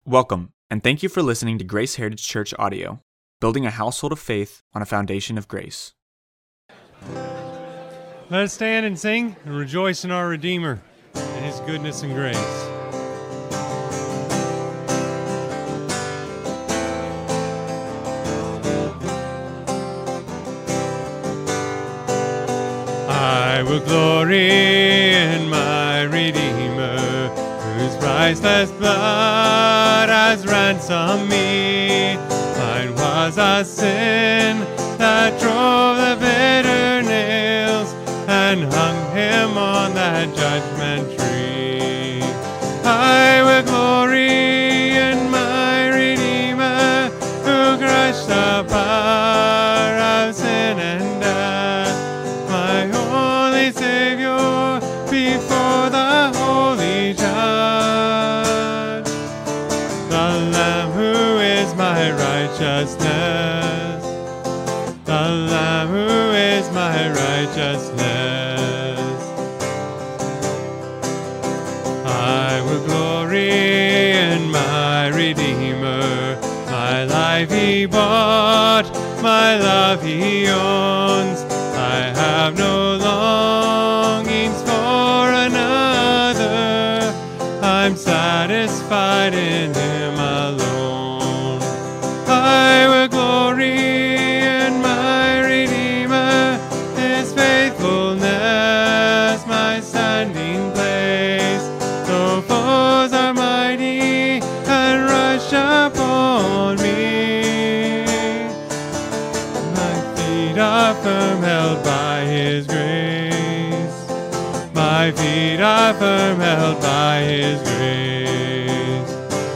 Welcome, and thank you for listening to Grace Heritage Church audio, building a household of faith on a foundation of grace. Let us stand and sing and rejoice in our Redeemer and His goodness and grace. I will glory in my Redeemer, whose priceless blood has ransomed me. Mine was a sin that drove the bitter nails and hung him on that judgment tree. I will glory in my Redeemer, who crushed the power of sin and death, my only Savior before the holy judge. The Lamb who is my righteousness, the Lamb who is my righteousness. I will glory in my Redeemer, my life He bought, my love He owns. I have no longings for another, I'm satisfied in Him alone. I will glory in my Redeemer, His faithfulness my standing place. Though foes are mighty and rush upon me, my feet are firm, held by His grace. My feet are firm, held by His grace.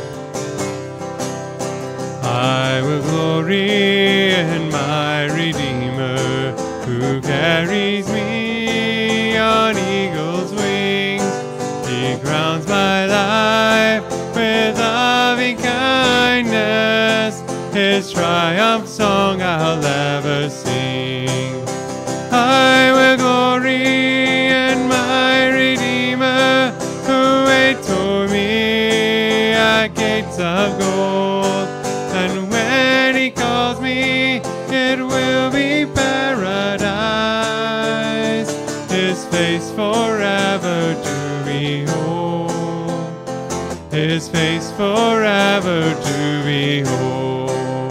I will glory in my Redeemer, who carries me on eagle's wings. He crowns my life with loving kindness. His triumph song I'll ever sing. I will glory in my Redeemer, who waits for me at gates of gold. And when He calls me, it will be paradise, His face forever to behold, His face forever to behold.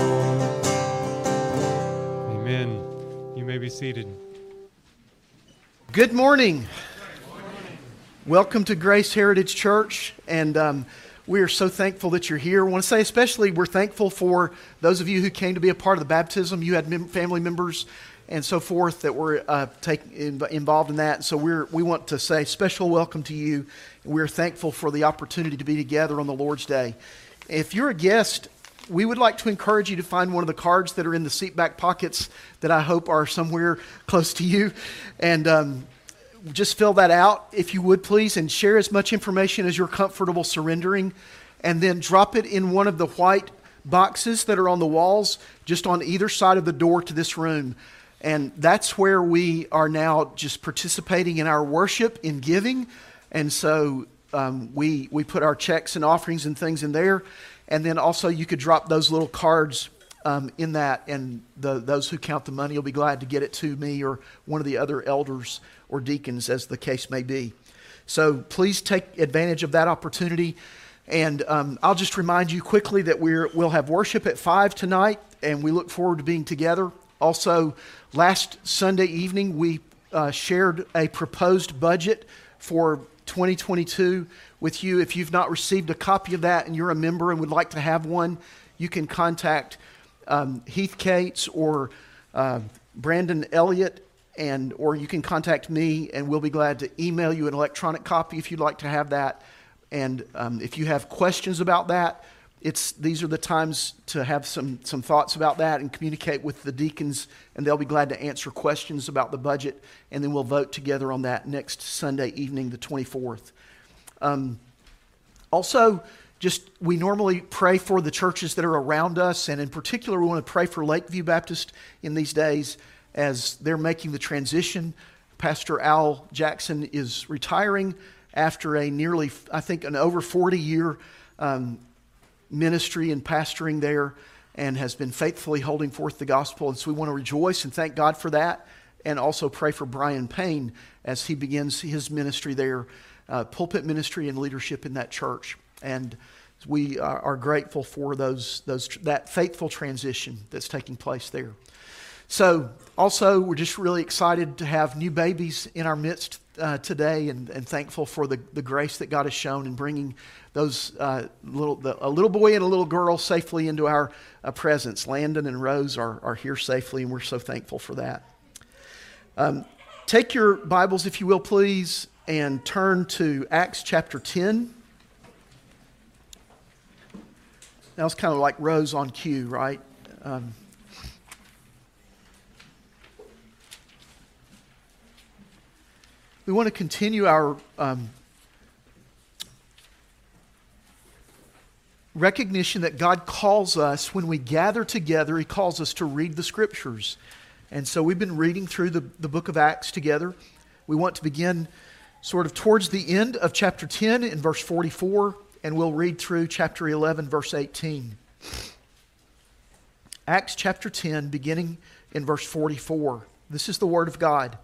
Amen. You may be seated. Good morning. Welcome to Grace Heritage Church, and we are so thankful that you're here. I want to say especially we're thankful for those of you who came to be a part of the baptism. You had family members and so forth that were involved in that. So we want to say special welcome to you. We're thankful for the opportunity to be together on the Lord's Day. If you're a guest, we would like to encourage you to find one of the cards that are in the seat back pockets that I hope are somewhere close to you. And just fill that out, if you would please, and share as much information as you're comfortable surrendering. And then drop it in one of the white boxes that are on the walls, just on either side of the door to this room. And that's where we are now just participating in our worship, in giving. And so we put our checks and offerings and things in there. And then also you could drop those little cards in that, and those who count the money will be glad to get it to me or one of the other elders or deacons, as the case may be. So please take advantage of that opportunity. And I'll just remind you quickly that we'll have worship at 5 tonight, and we look forward to being together. Also, last Sunday evening, we shared a proposed budget for 2022 with you. If you've not received a copy of that and you're a member and would like to have one, you can contact Heath Cates or Brandon Elliott, or you can contact me, and we'll be glad to email you an electronic copy if you'd like to have that. And if you have questions about that, these are the times to have some thoughts about that and communicate with the deacons, and they'll be glad to answer questions about the budget, and then we'll vote together on that next Sunday evening, the 24th. Also, we normally pray for the churches that are around us, and in particular, we want to pray for Lakeview Baptist in these days as they're making the transition. Pastor Al Jackson is retiring after a nearly, I think, an over 40-year ministry and pastoring there and has been faithfully holding forth the gospel. And so we want to rejoice and thank God for that, and also pray for Brian Payne as he begins his ministry there, pulpit ministry and leadership in that church. And we are grateful for that faithful transition that's taking place there. So also, we're just really excited to have new babies in our midst today, and thankful for the grace that God has shown in bringing those a little boy and a little girl safely into our presence. Landon and Rose are here safely, and we're so thankful for that. Take your Bibles, if you will, please, and turn to Acts chapter 10. That was kind of like Rose on cue, right? We want to continue our recognition that God calls us, when we gather together, He calls us to read the Scriptures. And so we've been reading through the book of Acts together. We want to begin sort of towards the end of chapter 10 in verse 44, and we'll read through chapter 11, verse 18. Acts chapter 10, beginning in verse 44. This is the Word of God.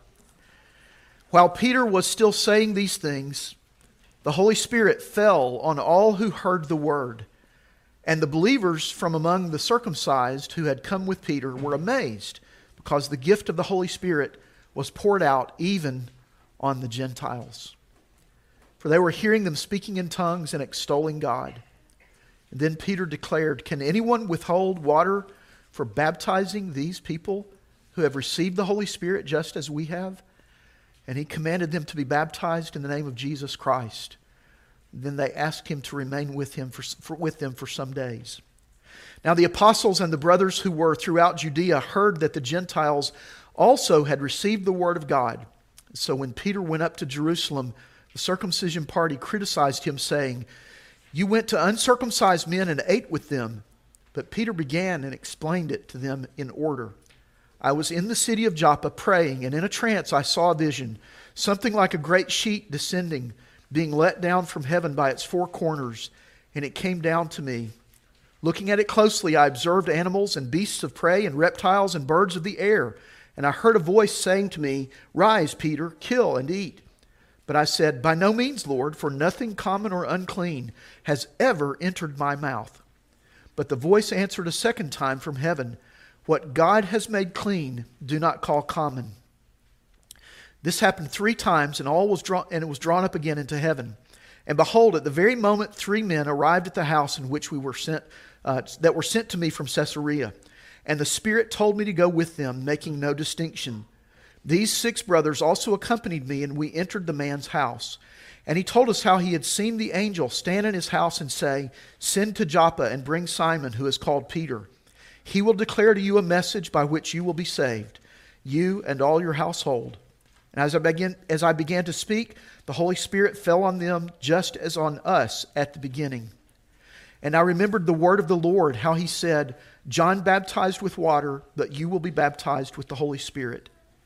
While Peter was still saying these things, the Holy Spirit fell on all who heard the word. And the believers from among the circumcised who had come with Peter were amazed, because the gift of the Holy Spirit was poured out even on the Gentiles. For they were hearing them speaking in tongues and extolling God. And then Peter declared, "Can anyone withhold water for baptizing these people who have received the Holy Spirit just as we have?" And he commanded them to be baptized in the name of Jesus Christ. Then they asked him to remain with them for some days. Now the apostles and the brothers who were throughout Judea heard that the Gentiles also had received the word of God. So when Peter went up to Jerusalem, the circumcision party criticized him, saying, "You went to uncircumcised men and ate with them." But Peter began and explained it to them in order. "I was in the city of Joppa praying, and in a trance I saw a vision, something like a great sheet descending, being let down from heaven by its four corners, and it came down to me. Looking at it closely, I observed animals and beasts of prey and reptiles and birds of the air, and I heard a voice saying to me, 'Rise, Peter, kill and eat.' But I said, 'By no means, Lord, for nothing common or unclean has ever entered my mouth.' But the voice answered a second time from heaven, 'What God has made clean, do not call common.' This happened 3 times, and it was drawn up again into heaven. And behold, at the very moment 3 men arrived at the house in which we were sent, that were sent to me from Caesarea. And the Spirit told me to go with them, making no distinction. These 6 brothers also accompanied me, and we entered the man's house. And he told us how he had seen the angel stand in his house and say, 'Send to Joppa and bring Simon, who is called Peter. He will declare to you a message by which you will be saved, you and all your household.' And as I began to speak, the Holy Spirit fell on them just as on us at the beginning. And I remembered the word of the Lord, how he said, 'John baptized with water, but you will be baptized with the Holy Spirit.'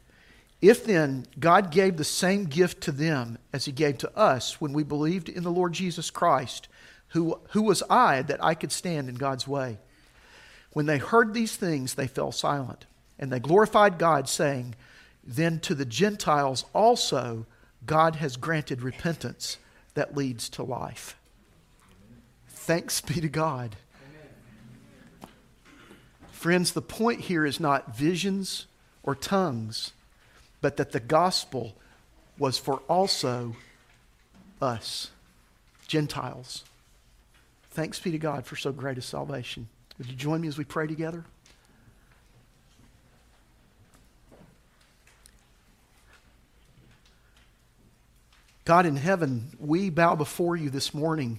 If then God gave the same gift to them as he gave to us when we believed in the Lord Jesus Christ, who was I that I could stand in God's way?" When they heard these things, they fell silent, and they glorified God, saying, "Then to the Gentiles also God has granted repentance that leads to life." Thanks be to God. Amen. Friends, the point here is not visions or tongues, but that the gospel was for also us, Gentiles. Thanks be to God for so great a salvation. Would you join me as we pray together? God in heaven, we bow before you this morning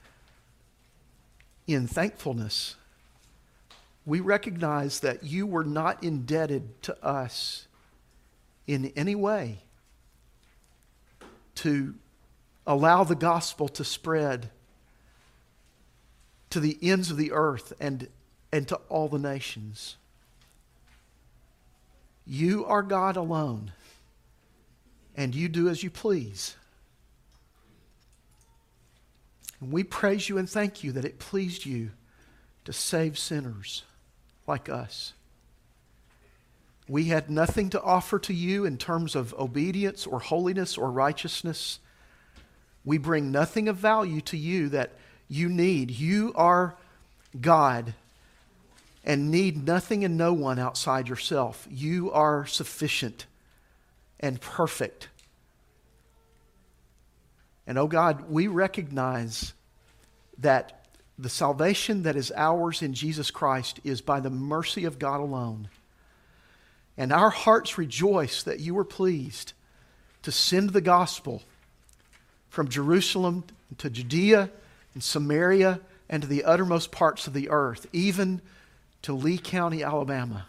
in thankfulness. We recognize that you were not indebted to us in any way to allow the gospel to spread to the ends of the earth and to all the nations. You are God alone, and you do as you please. And we praise you and thank you that it pleased you to save sinners like us. We had nothing to offer to you in terms of obedience or holiness or righteousness. We bring nothing of value to you that you need. You are God and need nothing and no one outside yourself. You are sufficient and perfect. And oh God, we recognize that the salvation that is ours in Jesus Christ is by the mercy of God alone. And our hearts rejoice that you were pleased to send the gospel from Jerusalem to Judea and Samaria and to the uttermost parts of the earth, even to Lee County, Alabama.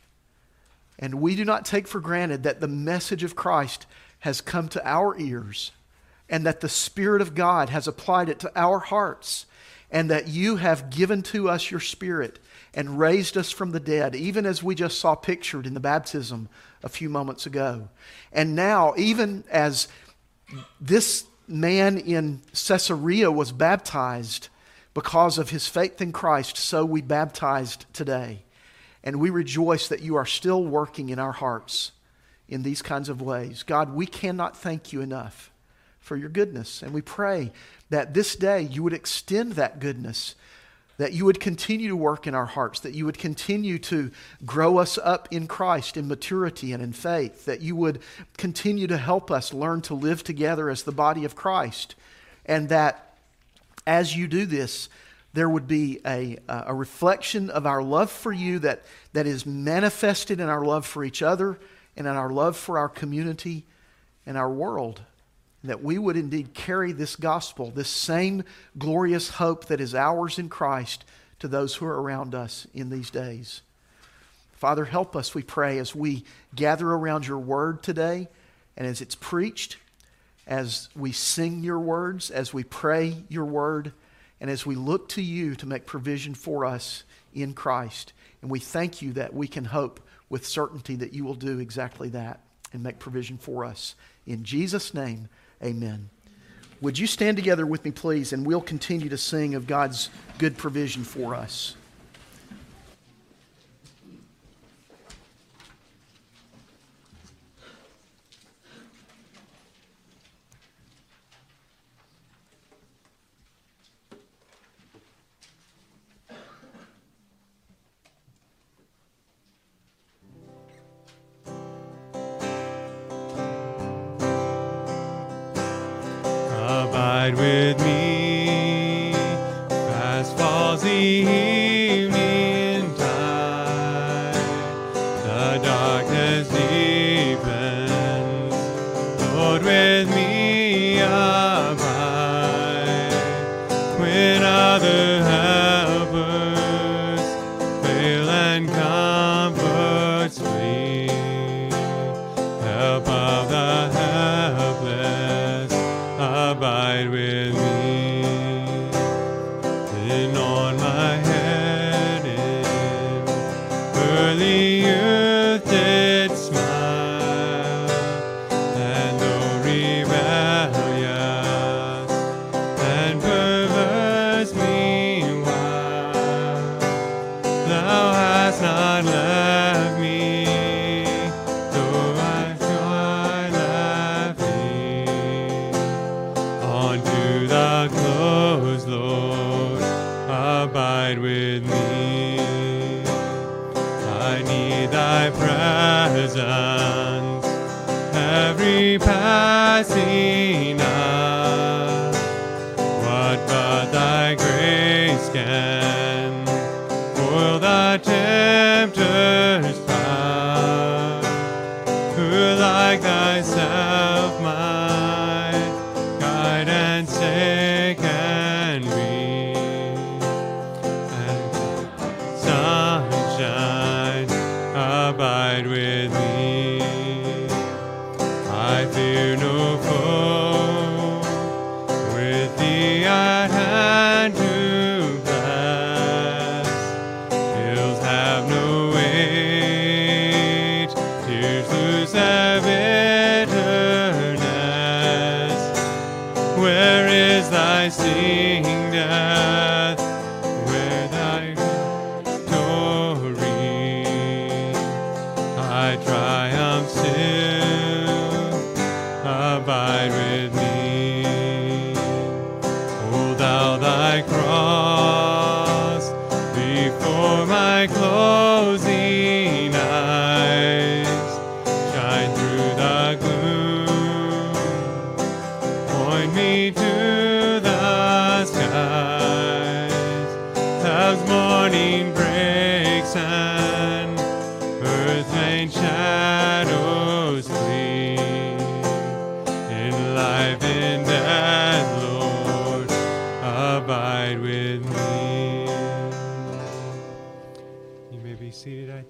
And we do not take for granted that the message of Christ has come to our ears and that the Spirit of God has applied it to our hearts and that you have given to us your Spirit and raised us from the dead, even as we just saw pictured in the baptism a few moments ago. And now, even as this man in Caesarea was baptized because of his faith in Christ, so we baptized today. And we rejoice that you are still working in our hearts in these kinds of ways. God, we cannot thank you enough for your goodness. And we pray that this day you would extend that goodness, that you would continue to work in our hearts, that you would continue to grow us up in Christ in maturity and in faith, that you would continue to help us learn to live together as the body of Christ, and that as you do this, there would be a reflection of our love for you that is manifested in our love for each other and in our love for our community and our world. That we would indeed carry this gospel, this same glorious hope that is ours in Christ, to those who are around us in these days. Father, help us, we pray, as we gather around your word today and as it's preached, as we sing your words, as we pray your word, and as we look to you to make provision for us in Christ. And we thank you that we can hope with certainty that you will do exactly that and make provision for us. In Jesus' name, amen. Would you stand together with me, please, and we'll continue to sing of God's good provision for us. Abide with me, fast falls the evening tide, the darkness deepens, Lord, with me abide, when other helpers fail and comforts flee, help of the helpless, abide with me. Then on my head in early youth did smile, and though rebellious and perverse meanwhile, thou hast not left me, though I try left thee. Unto the close, Lord, abide with me. I need thy presence every passing hour. What but thy grace can foil the tempter's power? Who like thyself my guide and stay can be, and sunshine abide with me. I fear no foe, with thee at hand to bless. Ills have no weight, tears lose their bitterness. Where is thy sting? clouds morning breaks and earth rain shadows flee. In life and death, Lord, abide with me. You may be seated, I think.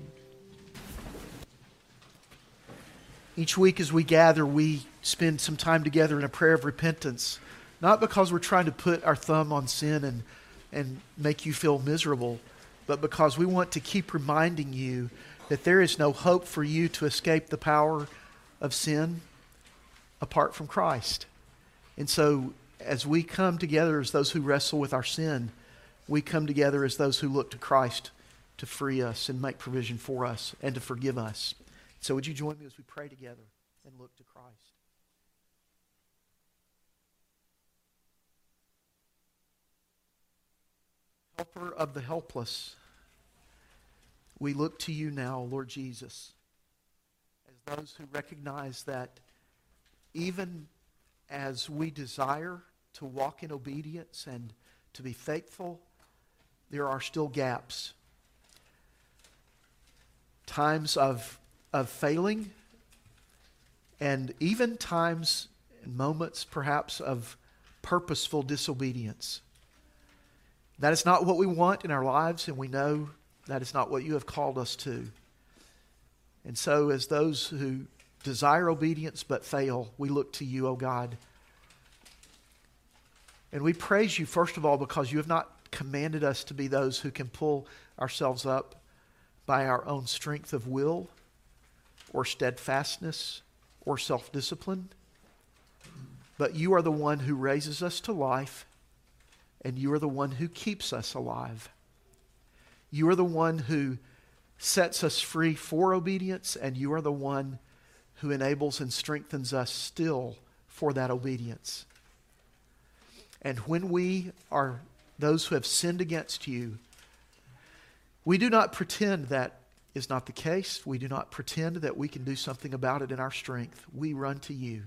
Each week as we gather, we spend some time together in a prayer of repentance, not because we're trying to put our thumb on sin and make you feel miserable, but because we want to keep reminding you that there is no hope for you to escape the power of sin apart from Christ. And so as we come together as those who wrestle with our sin, we come together as those who look to Christ to free us and make provision for us and to forgive us. So would you join me as we pray together and look to Christ? Helper of the helpless, we look to you now, Lord Jesus, as those who recognize that even as we desire to walk in obedience and to be faithful, there are still gaps. Times of failing, and even times and moments perhaps of purposeful disobedience. That is not what we want in our lives, and we know that is not what you have called us to. And so as those who desire obedience but fail, we look to you, O God. And we praise you, first of all, because you have not commanded us to be those who can pull ourselves up by our own strength of will or steadfastness or self-discipline. But you are the one who raises us to life, and you are the one who keeps us alive. You are the one who sets us free for obedience, and you are the one who enables and strengthens us still for that obedience. And when we are those who have sinned against you, we do not pretend that is not the case. We do not pretend that we can do something about it in our strength. We run to you.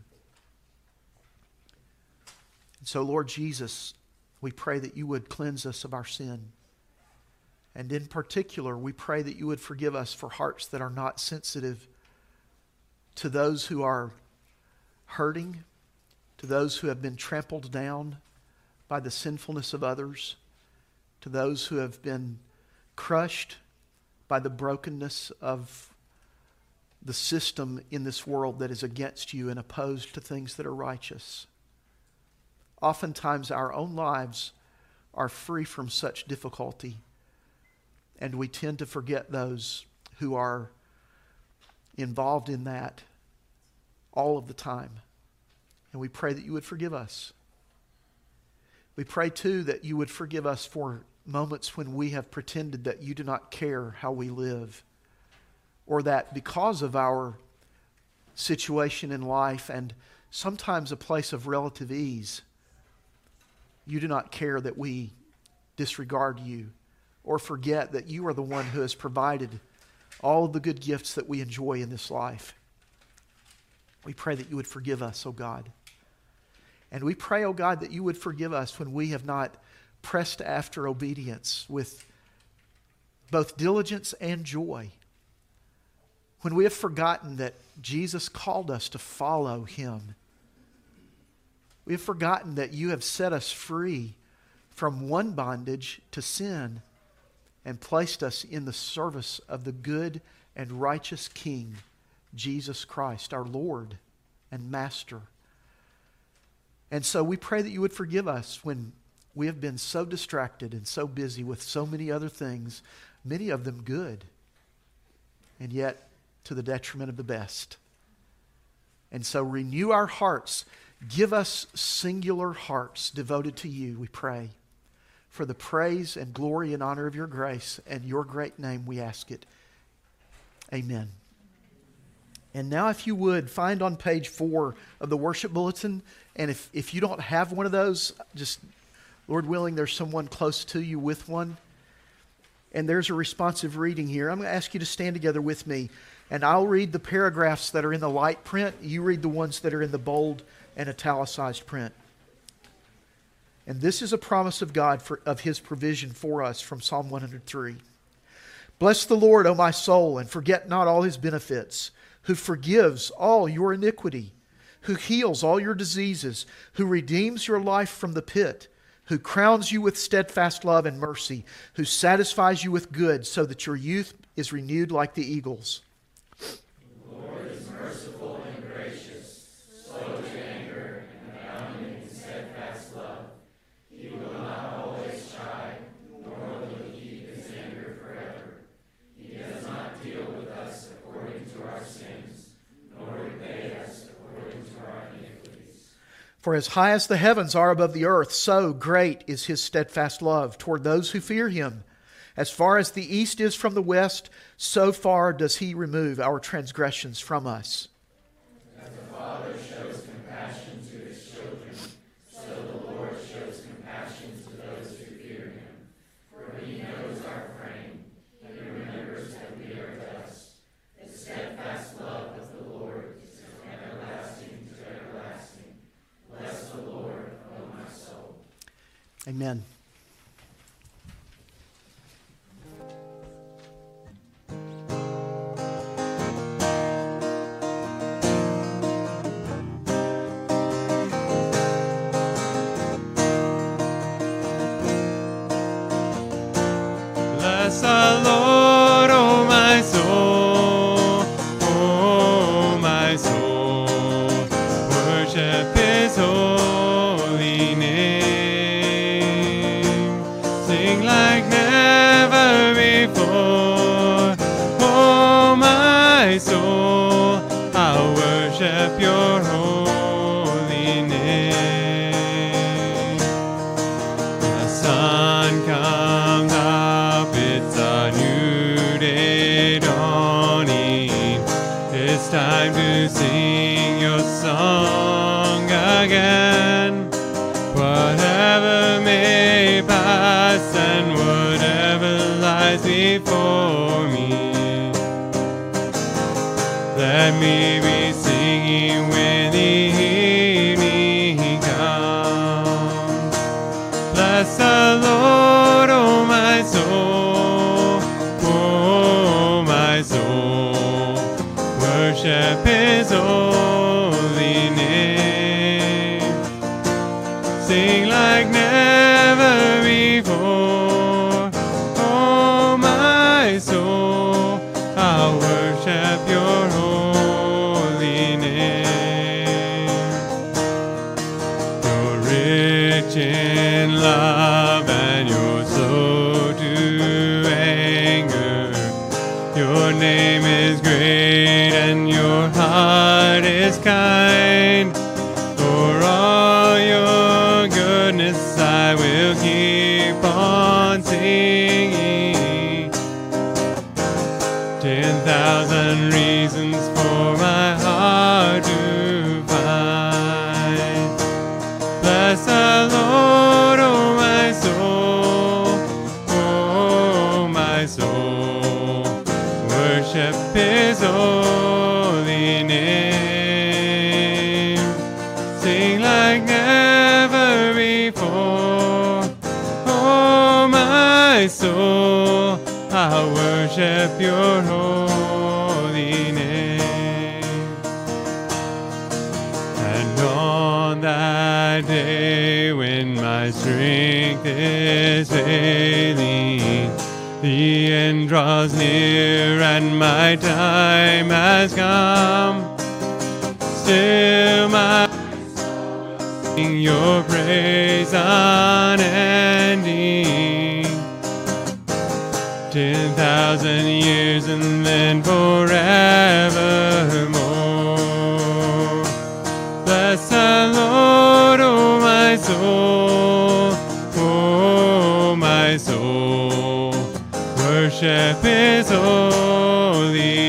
And so, Lord Jesus, we pray that you would cleanse us of our sin. And in particular, we pray that you would forgive us for hearts that are not sensitive to those who are hurting, to those who have been trampled down by the sinfulness of others, to those who have been crushed by the brokenness of the system in this world that is against you and opposed to things that are righteous. Oftentimes our own lives are free from such difficulty, and we tend to forget those who are involved in that all of the time. And we pray that you would forgive us. We pray too that you would forgive us for moments when we have pretended that you do not care how we live, or that because of our situation in life and sometimes a place of relative ease, you do not care that we disregard you or forget that you are the one who has provided all of the good gifts that we enjoy in this life. We pray that you would forgive us, O God. And we pray, O God, that you would forgive us when we have not pressed after obedience with both diligence and joy. When we have forgotten that Jesus called us to follow him. We have forgotten that you have set us free from one bondage to sin and placed us in the service of the good and righteous King, Jesus Christ, our Lord and Master. And so we pray that you would forgive us when we have been so distracted and so busy with so many other things, many of them good, and yet to the detriment of the best. And so renew our hearts. Give us singular hearts devoted to you, we pray. For the praise and glory and honor of your grace and your great name we ask it. Amen. And now if you would, find on page 4 of the worship bulletin, and if you don't have one of those, just, Lord willing, there's someone close to you with one. And there's a responsive reading here. I'm going to ask you to stand together with me, and I'll read the paragraphs that are in the light print. You read the ones that are in the bold and italicized print. And this is a promise of God of His provision for us from Psalm 103. Bless the Lord, O my soul, and forget not all His benefits, who forgives all your iniquity, who heals all your diseases, who redeems your life from the pit, who crowns you with steadfast love and mercy, who satisfies you with good so that your youth is renewed like the eagles. The Lord is merciful and gracious, slow to anger, and abounding in steadfast love. He will not always chide, nor will He keep His anger forever. He does not deal with us according to our sins, nor repay us according to our iniquities. For as high as the heavens are above the earth, so great is His steadfast love toward those who fear Him. As far as the east is from the west, so far does He remove our transgressions from us. As the Father shows compassion to His children, so the Lord shows compassion to those who fear Him. For He knows our frame. He remembers that we are dust. The steadfast love of the Lord is from everlasting to everlasting. Bless the Lord, O my soul. Amen. Bless the Lord, O my soul, O my soul. Worship His holy name. Sing like never before, O my soul. I'll worship Your holy name. The sun comes up, it's a new day dawning. It's time to sing Your song again. Whatever may pass and whatever lies before me, let me be singing when the evening comes. Bless the Lord, O my soul, O my soul. Worship His holy name. Sing like never before, O my soul. I'll worship Your holy name. You're rich in love and You're slow to anger. Your name is great and Your heart is kind. For all Your goodness I will keep on singing. 10,000 reasons for my heart to find. Bless the Lord, O my soul, O my soul. Worship His holy name. Sing like never before, O my soul. I'll worship Your holy name. And on that day when my strength is failing, the end draws near and my time has come. Still my soul will sing Your praise unending. 10,000 years and then forevermore. Bless the Lord, O my soul, O my soul. Worship His holy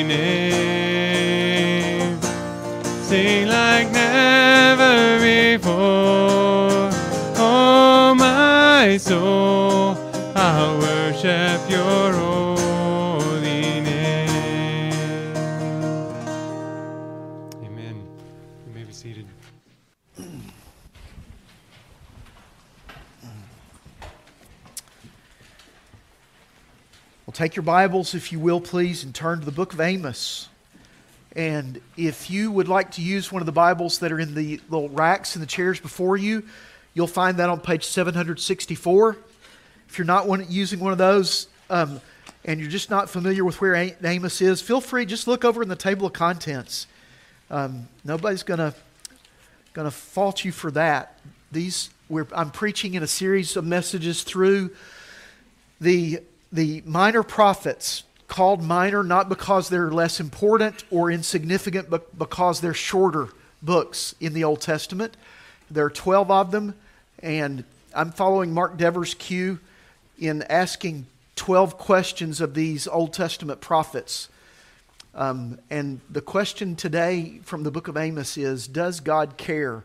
name. Sing like never before, O my soul. I'll worship Your holy name. Amen. You may be seated. Well, take your Bibles, if you will, please, and turn to the book of Amos. And if you would like to use one of the Bibles that are in the little racks in the chairs before you, you'll find that on page 764. If you're not using one of those, and you're just not familiar with where Amos is, feel free, just look over in the table of contents. Nobody's going to fault you for that. I'm preaching in a series of messages through the minor prophets, called minor not because they're less important or insignificant, but because they're shorter books in the Old Testament. There are 12 of them, and I'm following Mark Dever's cue in asking 12 questions of these Old Testament prophets. And the question today from the book of Amos is, does God care?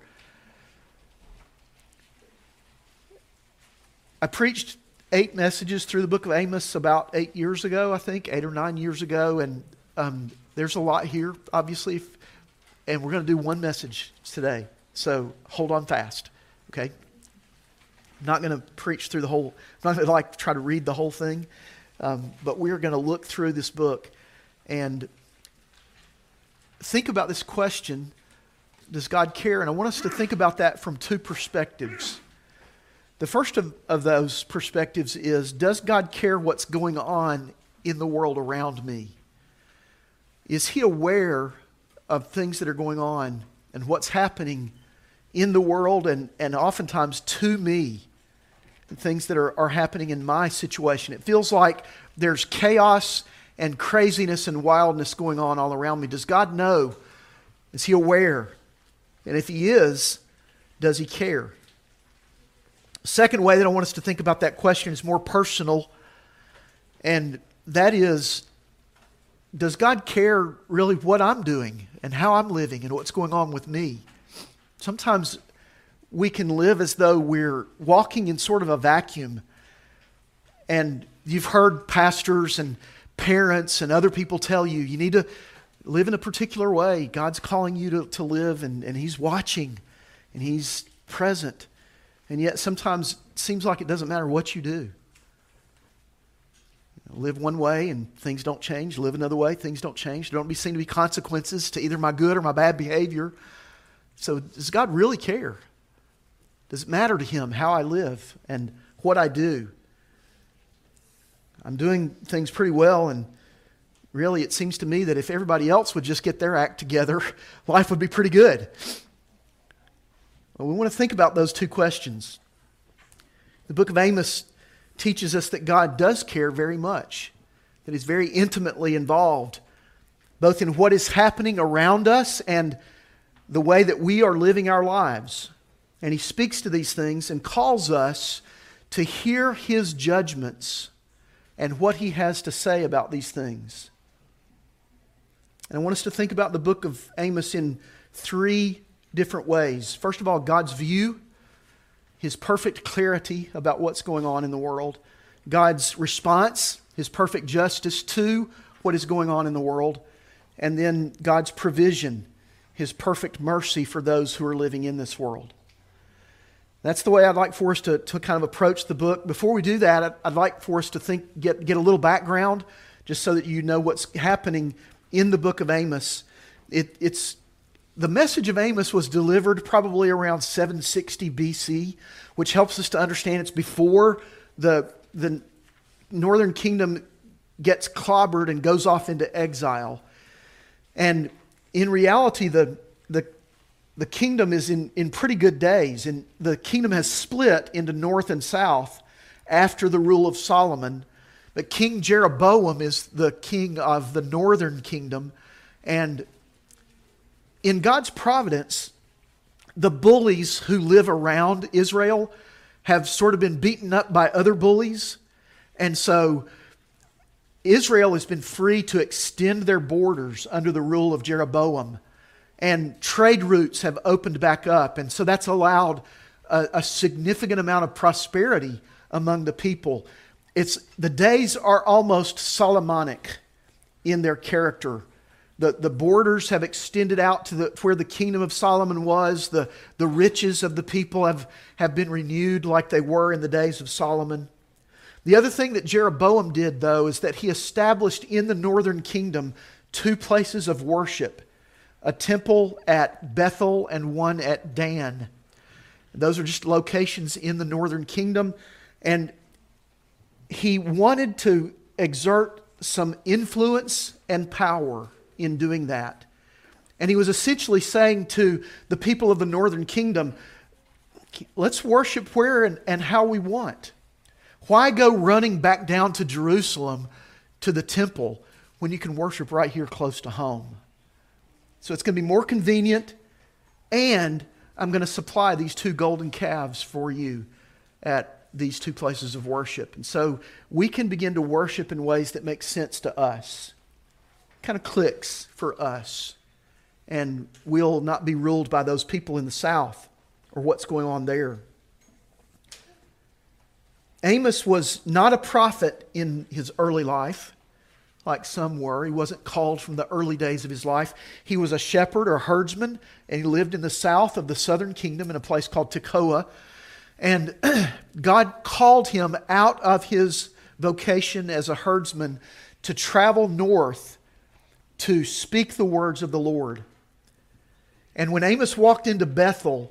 I preached 8 messages through the book of Amos about 8 years ago, I think, 8 or 9 years ago. And there's a lot here, obviously. And we're going to do one message today. So hold on fast, okay? I'm not going to preach through the whole, I'm not going to try to read the whole thing. But we're going to look through this book and think about this question, does God care? And I want us to think about that from 2 perspectives. The first of those perspectives is, does God care what's going on in the world around me? Is He aware of things that are going on and what's happening in the world and oftentimes to me, and things that are happening in my situation? It feels like there's chaos and craziness and wildness going on all around me. Does God know? Is He aware? And if He is, does He care? Second way that I want us to think about that question is more personal, and that is, does God care really what I'm doing and how I'm living and what's going on with me? Sometimes we can live as though we're walking in sort of a vacuum, and you've heard pastors and parents and other people tell you, you need to live in a particular way. God's calling you to live, and He's watching, and He's present. And yet sometimes it seems like it doesn't matter what you do. Live one way and things don't change. Live another way, things don't change. There don't seem to be consequences to either my good or my bad behavior. So does God really care? Does it matter to Him how I live and what I do? I'm doing things pretty well, and really it seems to me that if everybody else would just get their act together, life would be pretty good. Well, we want to think about those 2 questions. The book of Amos teaches us that God does care very much, that He's very intimately involved, both in what is happening around us and the way that we are living our lives. And He speaks to these things and calls us to hear His judgments and what He has to say about these things. And I want us to think about the book of Amos in 3 different ways. First of all, God's view, His perfect clarity about what's going on in the world. God's response, His perfect justice to what is going on in the world. And then God's provision, His perfect mercy for those who are living in this world. That's the way I'd like for us to kind of approach the book. Before we do that, I'd like for us to get a little background, just so that you know what's happening in the book of Amos. The message of Amos was delivered probably around 760 BC, which helps us to understand it's before the northern kingdom gets clobbered and goes off into exile. And in reality, the kingdom is in pretty good days, and the kingdom has split into north and south after the rule of Solomon. But King Jeroboam is the king of the northern kingdom, and in God's providence, the bullies who live around Israel have sort of been beaten up by other bullies. And so Israel has been free to extend their borders under the rule of Jeroboam. And trade routes have opened back up. And so that's allowed a significant amount of prosperity among the people. The days are almost Solomonic in their character. The borders have extended out to where the kingdom of Solomon was. The riches of the people have been renewed like they were in the days of Solomon. The other thing that Jeroboam did, though, is that he established in the northern kingdom 2 places of worship, a temple at Bethel and one at Dan. Those are just locations in the northern kingdom. And he wanted to exert some influence and power in doing that. And he was essentially saying to the people of the northern kingdom, let's worship where and how we want. Why go running back down to Jerusalem to the temple when you can worship right here close to home? So it's going to be more convenient, and I'm going to supply these 2 golden calves for you at these 2 places of worship. And so we can begin to worship in ways that make sense to us. Kind of clicks for us. And we'll not be ruled by those people in the south or what's going on there. Amos was not a prophet in his early life, like some were. He wasn't called from the early days of his life. He was a shepherd or herdsman, and he lived in the south of the southern kingdom in a place called Tekoa. And God called him out of his vocation as a herdsman to travel north to speak the words of the Lord. And when Amos walked into Bethel,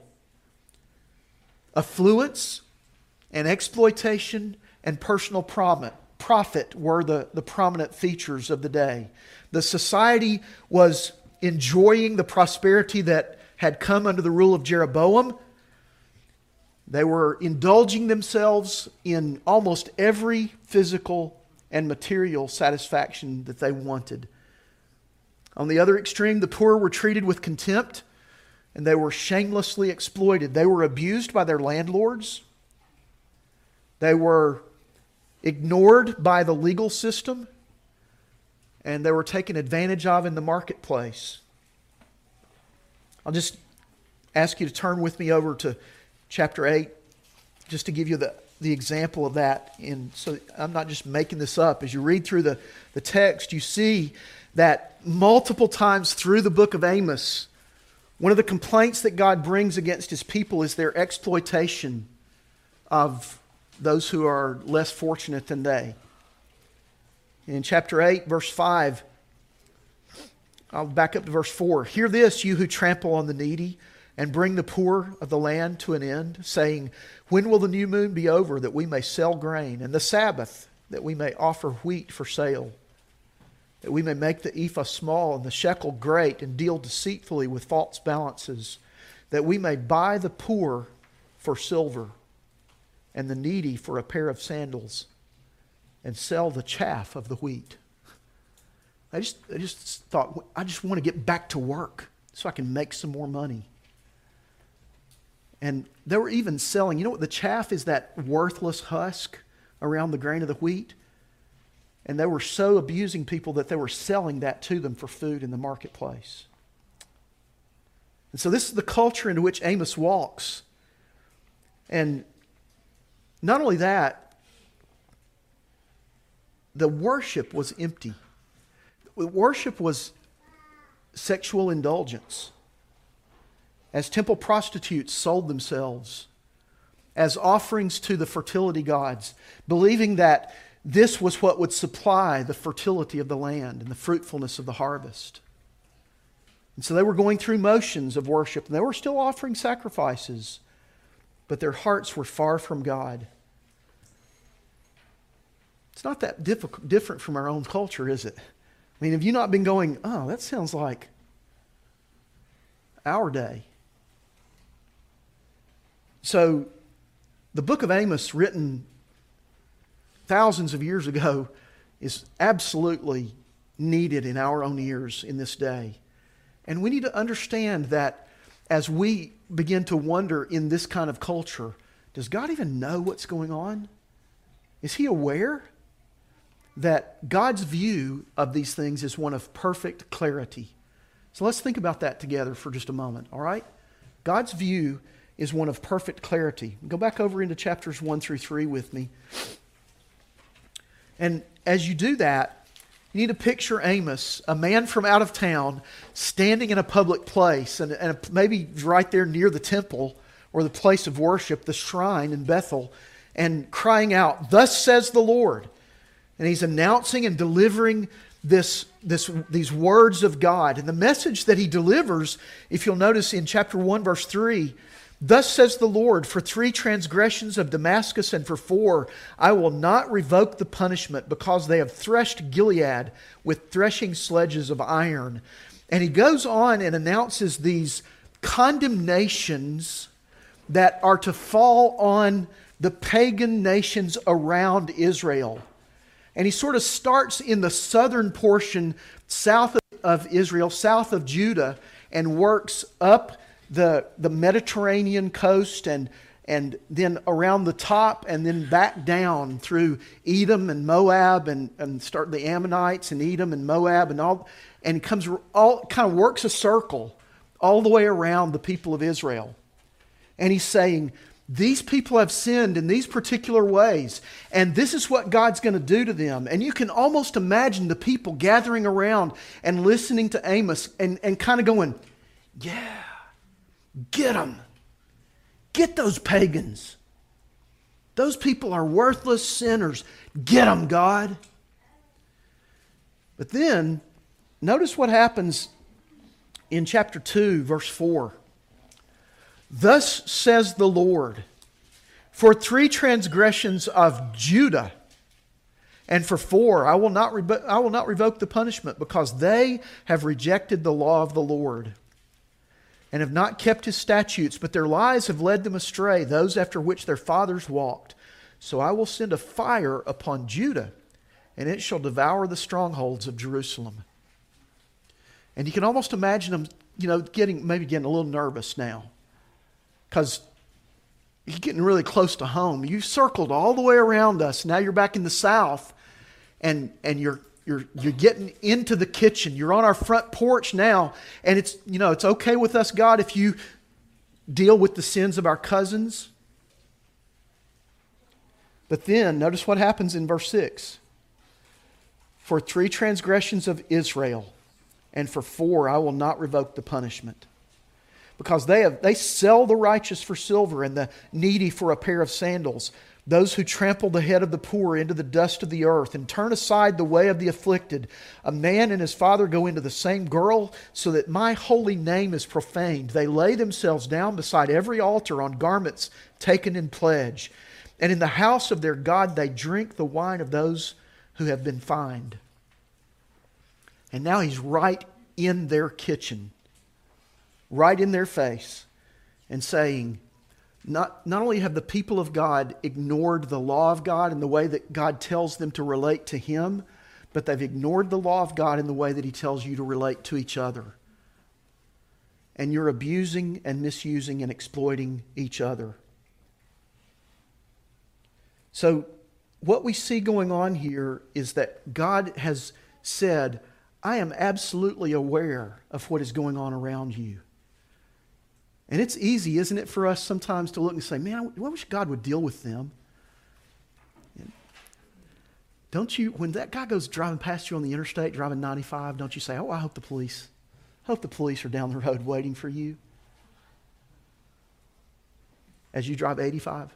affluence and exploitation and personal profit were the prominent features of the day. The society was enjoying the prosperity that had come under the rule of Jeroboam. They were indulging themselves in almost every physical and material satisfaction that they wanted. On the other extreme, the poor were treated with contempt, and they were shamelessly exploited. They were abused by their landlords. They were ignored by the legal system, and they were taken advantage of in the marketplace. I'll just ask you to turn with me over to chapter 8, just to give you the example of that. And so I'm not just making this up. As you read through the text, you see that multiple times through the book of Amos, one of the complaints that God brings against His people is their exploitation of those who are less fortunate than they. In chapter 8, verse 5, I'll back up to verse 4. Hear this, you who trample on the needy, and bring the poor of the land to an end, saying, when will the new moon be over, that we may sell grain, and the Sabbath, that we may offer wheat for sale, that we may make the ephah small and the shekel great, and deal deceitfully with false balances, that we may buy the poor for silver, and the needy for a pair of sandals, and sell the chaff of the wheat. I just thought, I just want to get back to work so I can make some more money. And they were even selling, you know what the chaff is, that worthless husk around the grain of the wheat? And they were so abusing people that they were selling that to them for food in the marketplace. And so this is the culture into which Amos walks. And not only that, the worship was empty. Worship was sexual indulgence. As temple prostitutes sold themselves as offerings to the fertility gods, believing that this was what would supply the fertility of the land and the fruitfulness of the harvest. And so they were going through motions of worship, and they were still offering sacrifices, but their hearts were far from God. It's not that different from our own culture, is it? I mean, have you not been going, oh, that sounds like our day? So, the book of Amos, written thousands of years ago, is absolutely needed in our own ears in this day. And we need to understand that as we begin to wonder in this kind of culture, does God even know what's going on? Is He aware that God's view of these things is one of perfect clarity? So let's think about that together for just a moment, all right? God's view is one of perfect clarity. Go back over into chapters 1 through 3 with me. And as you do that, you need to picture Amos, a man from out of town, standing in a public place, and maybe right there near the temple or the place of worship, the shrine in Bethel. and crying out, "Thus says the Lord." And he's announcing and delivering these words of God. And the message that he delivers, if you'll notice in chapter 1, verse 3, "Thus says the Lord, for 3 transgressions of Damascus and for 4, I will not revoke the punishment, because they have threshed Gilead with threshing sledges of iron." And he goes on and announces these condemnations that are to fall on the pagan nations around Israel. And he sort of starts in the southern portion, south of Israel, south of Judah, and works up the Mediterranean coast and then around the top and then back down through Edom and Moab and start the Ammonites and Edom and Moab and all, and comes all kind of works a circle all the way around the people of Israel. And he's saying, these people have sinned in these particular ways, and this is what God's going to do to them. And you can almost imagine the people gathering around and listening to Amos and kind of going, yeah, get them. Get those pagans. Those people are worthless sinners. Get them, God. But then, notice what happens in chapter 2, verse 4. "Thus says the Lord, for 3 transgressions of Judah, and for 4, I will not revoke the punishment, because they have rejected the law of the Lord, and have not kept his statutes, but their lies have led them astray, those after which their fathers walked. So I will send a fire upon Judah, and it shall devour the strongholds of Jerusalem." And you can almost imagine them, getting a little nervous now, because you're getting really close to home. You've circled all the way around us. Now you're back in the south, and you're getting into the kitchen. You're on our front porch now, and it's okay with us, God, if you deal with the sins of our cousins. But then notice what happens in verse 6. "For 3 transgressions of Israel, and for 4 I will not revoke the punishment. Because they sell the righteous for silver and the needy for a pair of sandals. Those who trample the head of the poor into the dust of the earth and turn aside the way of the afflicted. A man and his father go into the same girl, so that my holy name is profaned. They lay themselves down beside every altar on garments taken in pledge. And in the house of their God they drink the wine of those who have been fined." And now he's right in their kitchen, right in their face, and saying, not only have the people of God ignored the law of God in the way that God tells them to relate to Him, but they've ignored the law of God in the way that He tells you to relate to each other. And you're abusing and misusing and exploiting each other. So what we see going on here is that God has said, I am absolutely aware of what is going on around you. And it's easy, isn't it, for us sometimes to look and say, man, I wish God would deal with them. Don't you, when that guy goes driving past you on the interstate, driving 95, don't you say, oh, I hope the police are down the road waiting for you as you drive 85?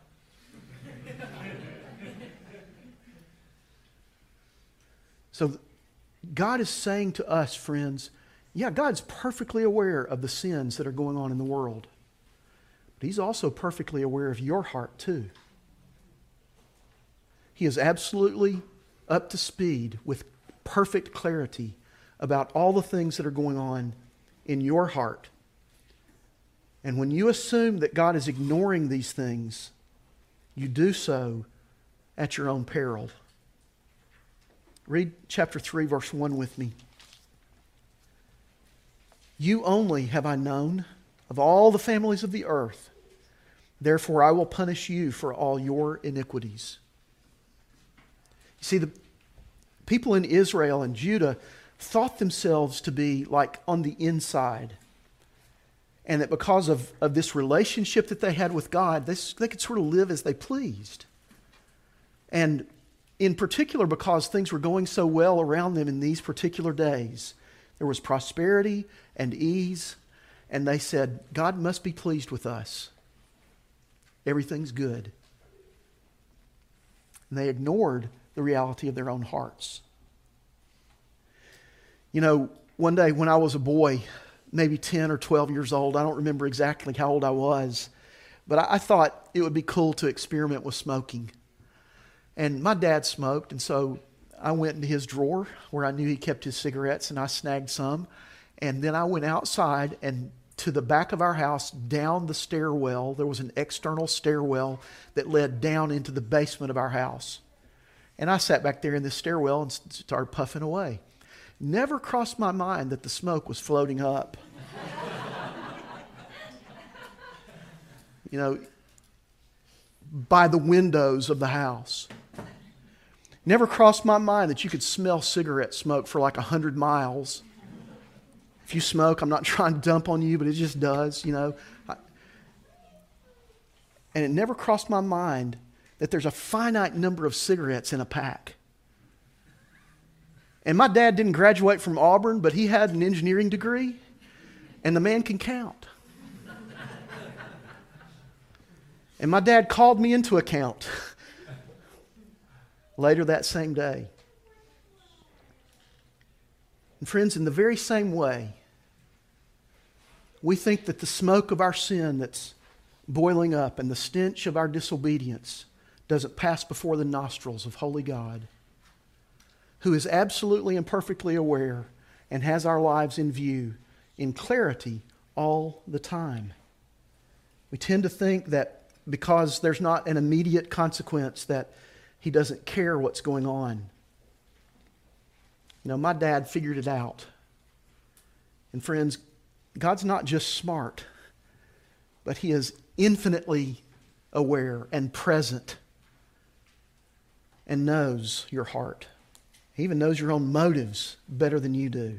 So God is saying to us, friends, yeah, God's perfectly aware of the sins that are going on in the world. But He's also perfectly aware of your heart too. He is absolutely up to speed with perfect clarity about all the things that are going on in your heart. And when you assume that God is ignoring these things, you do so at your own peril. Read chapter 3, verse 1 with me. You only have I known of all the families of the earth. Therefore I will punish you for all your iniquities. You see, the people in Israel and Judah thought themselves to be like on the inside. And that because of this relationship that they had with God, they could sort of live as they pleased. And in particular, because things were going so well around them in these particular days, there was prosperity and ease, and they said, God must be pleased with us. Everything's good. And they ignored the reality of their own hearts. You know, one day when I was a boy, maybe 10 or 12 years old, I don't remember exactly how old I was, but I thought it would be cool to experiment with smoking. And my dad smoked, and so I went into his drawer where I knew he kept his cigarettes, and I snagged some. And then I went outside and to the back of our house, down the stairwell. There was an external stairwell that led down into the basement of our house. And I sat back there in this stairwell and started puffing away. Never crossed my mind that the smoke was floating up. You know, by the windows of the house. Never crossed my mind that you could smell cigarette smoke for like 100 miles. If you smoke, I'm not trying to dump on you, but it just does, you know. And it never crossed my mind that there's a finite number of cigarettes in a pack. And my dad didn't graduate from Auburn, but he had an engineering degree, and the man can count. And my dad called me into account later that same day. And friends, in the very same way, we think that the smoke of our sin that's boiling up and the stench of our disobedience doesn't pass before the nostrils of holy God, who is absolutely and perfectly aware and has our lives in view in clarity all the time. We tend to think that because there's not an immediate consequence that He doesn't care what's going on. You know, my dad figured it out. And friends, God's not just smart, but He is infinitely aware and present and knows your heart. He even knows your own motives better than you do.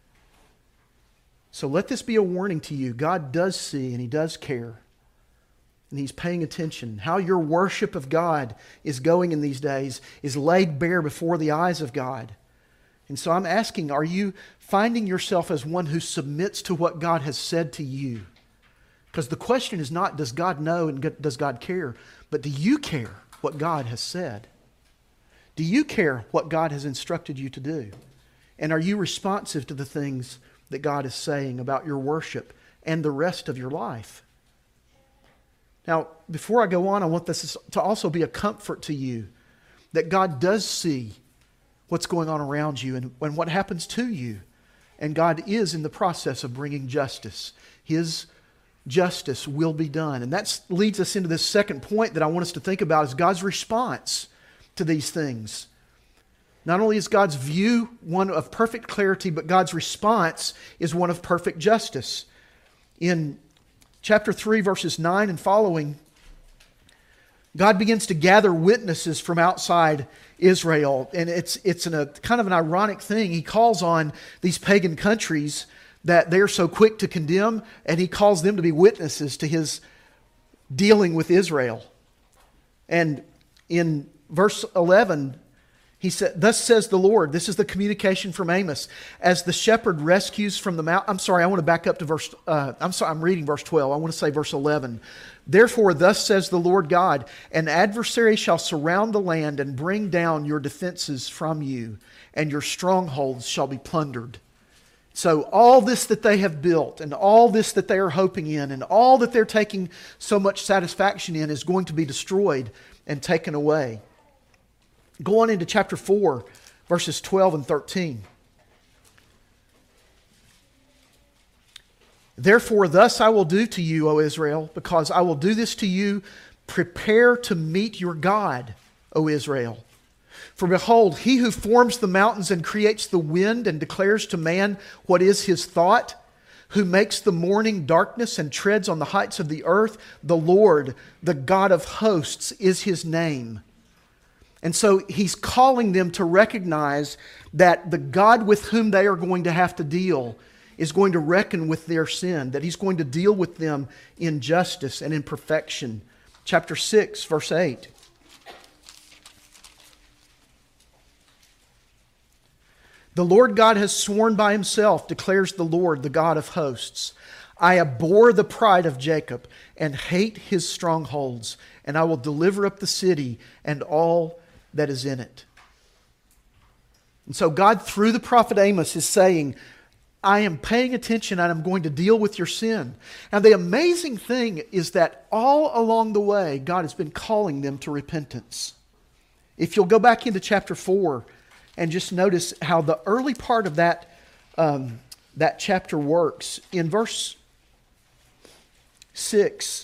So let this be a warning to you. God does see and He does care. And He's paying attention. How your worship of God is going in these days is laid bare before the eyes of God. And so I'm asking, are you finding yourself as one who submits to what God has said to you? Because the question is not, does God know and does God care? But do you care what God has said? Do you care what God has instructed you to do? And are you responsive to the things that God is saying about your worship and the rest of your life? Now, before I go on, I want this to also be a comfort to you that God does see what's going on around you and what happens to you. And God is in the process of bringing justice. His justice will be done. And that leads us into this second point that I want us to think about is God's response to these things. Not only is God's view one of perfect clarity, but God's response is one of perfect justice. In chapter 3, verses 9 and following, God begins to gather witnesses from outside Israel. And it's a kind of an ironic thing. He calls on these pagan countries that they're so quick to condemn, and He calls them to be witnesses to His dealing with Israel. And in verse 11, He said, "Thus says the Lord," this is the communication from Amos, "as the shepherd rescues from the mount." I'm sorry, I want to back up to verse, I'm reading verse 12. I want to say verse 11. "Therefore, thus says the Lord God, an adversary shall surround the land and bring down your defenses from you, and your strongholds shall be plundered." So all this that they have built and all this that they are hoping in and all that they're taking so much satisfaction in is going to be destroyed and taken away. Go on into chapter 4, verses 12 and 13. "Therefore, thus I will do to you, O Israel, because I will do this to you. Prepare to meet your God, O Israel. For behold, He who forms the mountains and creates the wind and declares to man what is his thought, who makes the morning darkness and treads on the heights of the earth, the Lord, the God of hosts, is His name." And so He's calling them to recognize that the God with whom they are going to have to deal is going to reckon with their sin, that He's going to deal with them in justice and in perfection. Chapter 6, verse 8. "The Lord God has sworn by Himself, declares the Lord, the God of hosts. I abhor the pride of Jacob and hate his strongholds, and I will deliver up the city and all that is in it. And so God, through the prophet Amos, is saying, I am paying attention and I'm going to deal with your sin. And the amazing thing is that all along the way, God has been calling them to repentance. If you'll go back into chapter 4 and just notice how the early part of that chapter works. In verse 6,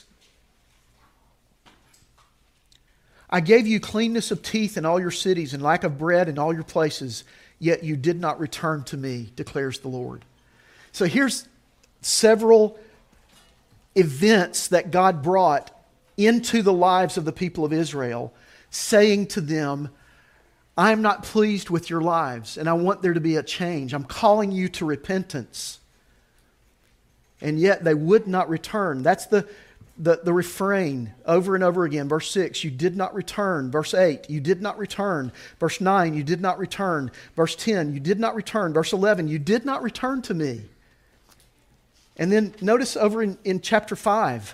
I gave you cleanness of teeth in all your cities and lack of bread in all your places, yet you did not return to me, declares the Lord. So here's several events that God brought into the lives of the people of Israel, saying to them, I am not pleased with your lives, and I want there to be a change. I'm calling you to repentance. And yet they would not return. That's the refrain over and over again. Verse 6, you did not return. Verse 8, you did not return. Verse 9, you did not return. Verse 10, you did not return. Verse 11, you did not return to me. And then notice over in chapter 5,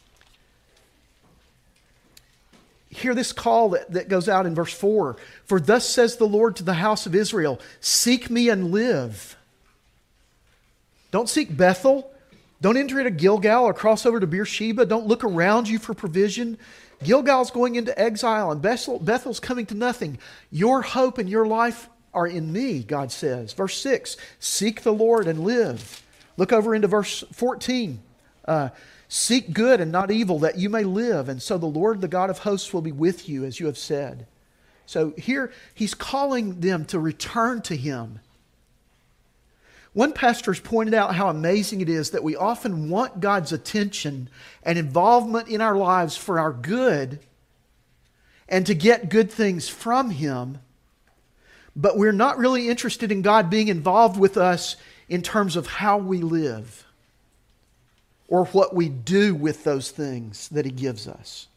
hear this call that goes out in verse 4. For thus says the Lord to the house of Israel, seek me and live. Don't seek Bethel. Don't enter into Gilgal or cross over to Beersheba. Don't look around you for provision. Gilgal's going into exile and Bethel's coming to nothing. Your hope and your life are in me, God says. Verse 6, seek the Lord and live. Look over into verse 14. Seek good and not evil, that you may live, and so the Lord, the God of hosts, will be with you, as you have said. So here, he's calling them to return to him. One pastor has pointed out how amazing it is that we often want God's attention and involvement in our lives for our good and to get good things from him, but we're not really interested in God being involved with us in terms of how we live or what we do with those things that he gives us.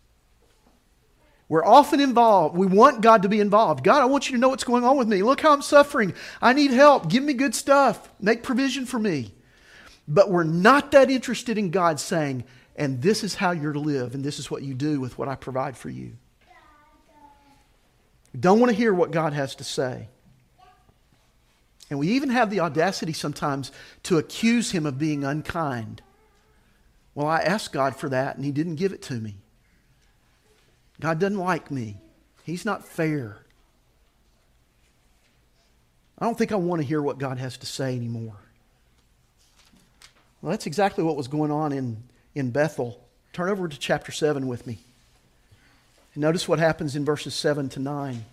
We're often involved. We want God to be involved. God, I want you to know what's going on with me. Look how I'm suffering. I need help. Give me good stuff. Make provision for me. But we're not that interested in God saying, and this is how you're to live, and this is what you do with what I provide for you. We don't want to hear what God has to say. And we even have the audacity sometimes to accuse him of being unkind. Well, I asked God for that, and he didn't give it to me. God doesn't like me. He's not fair. I don't think I want to hear what God has to say anymore. Well, that's exactly what was going on in Bethel. Turn over to chapter 7 with me. And notice what happens in verses 7 to 9.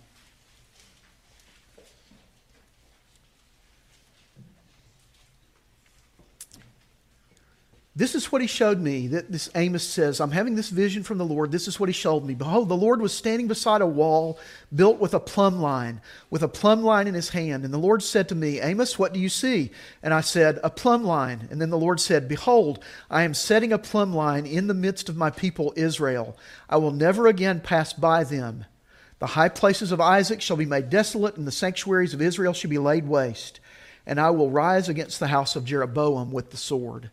This is what he showed me. This Amos says, I'm having this vision from the Lord. This is what he showed me. Behold, the Lord was standing beside a wall built with a plumb line in his hand. And the Lord said to me, Amos, what do you see? And I said, a plumb line. And then the Lord said, behold, I am setting a plumb line in the midst of my people Israel. I will never again pass by them. The high places of Isaac shall be made desolate, and the sanctuaries of Israel shall be laid waste. And I will rise against the house of Jeroboam with the sword.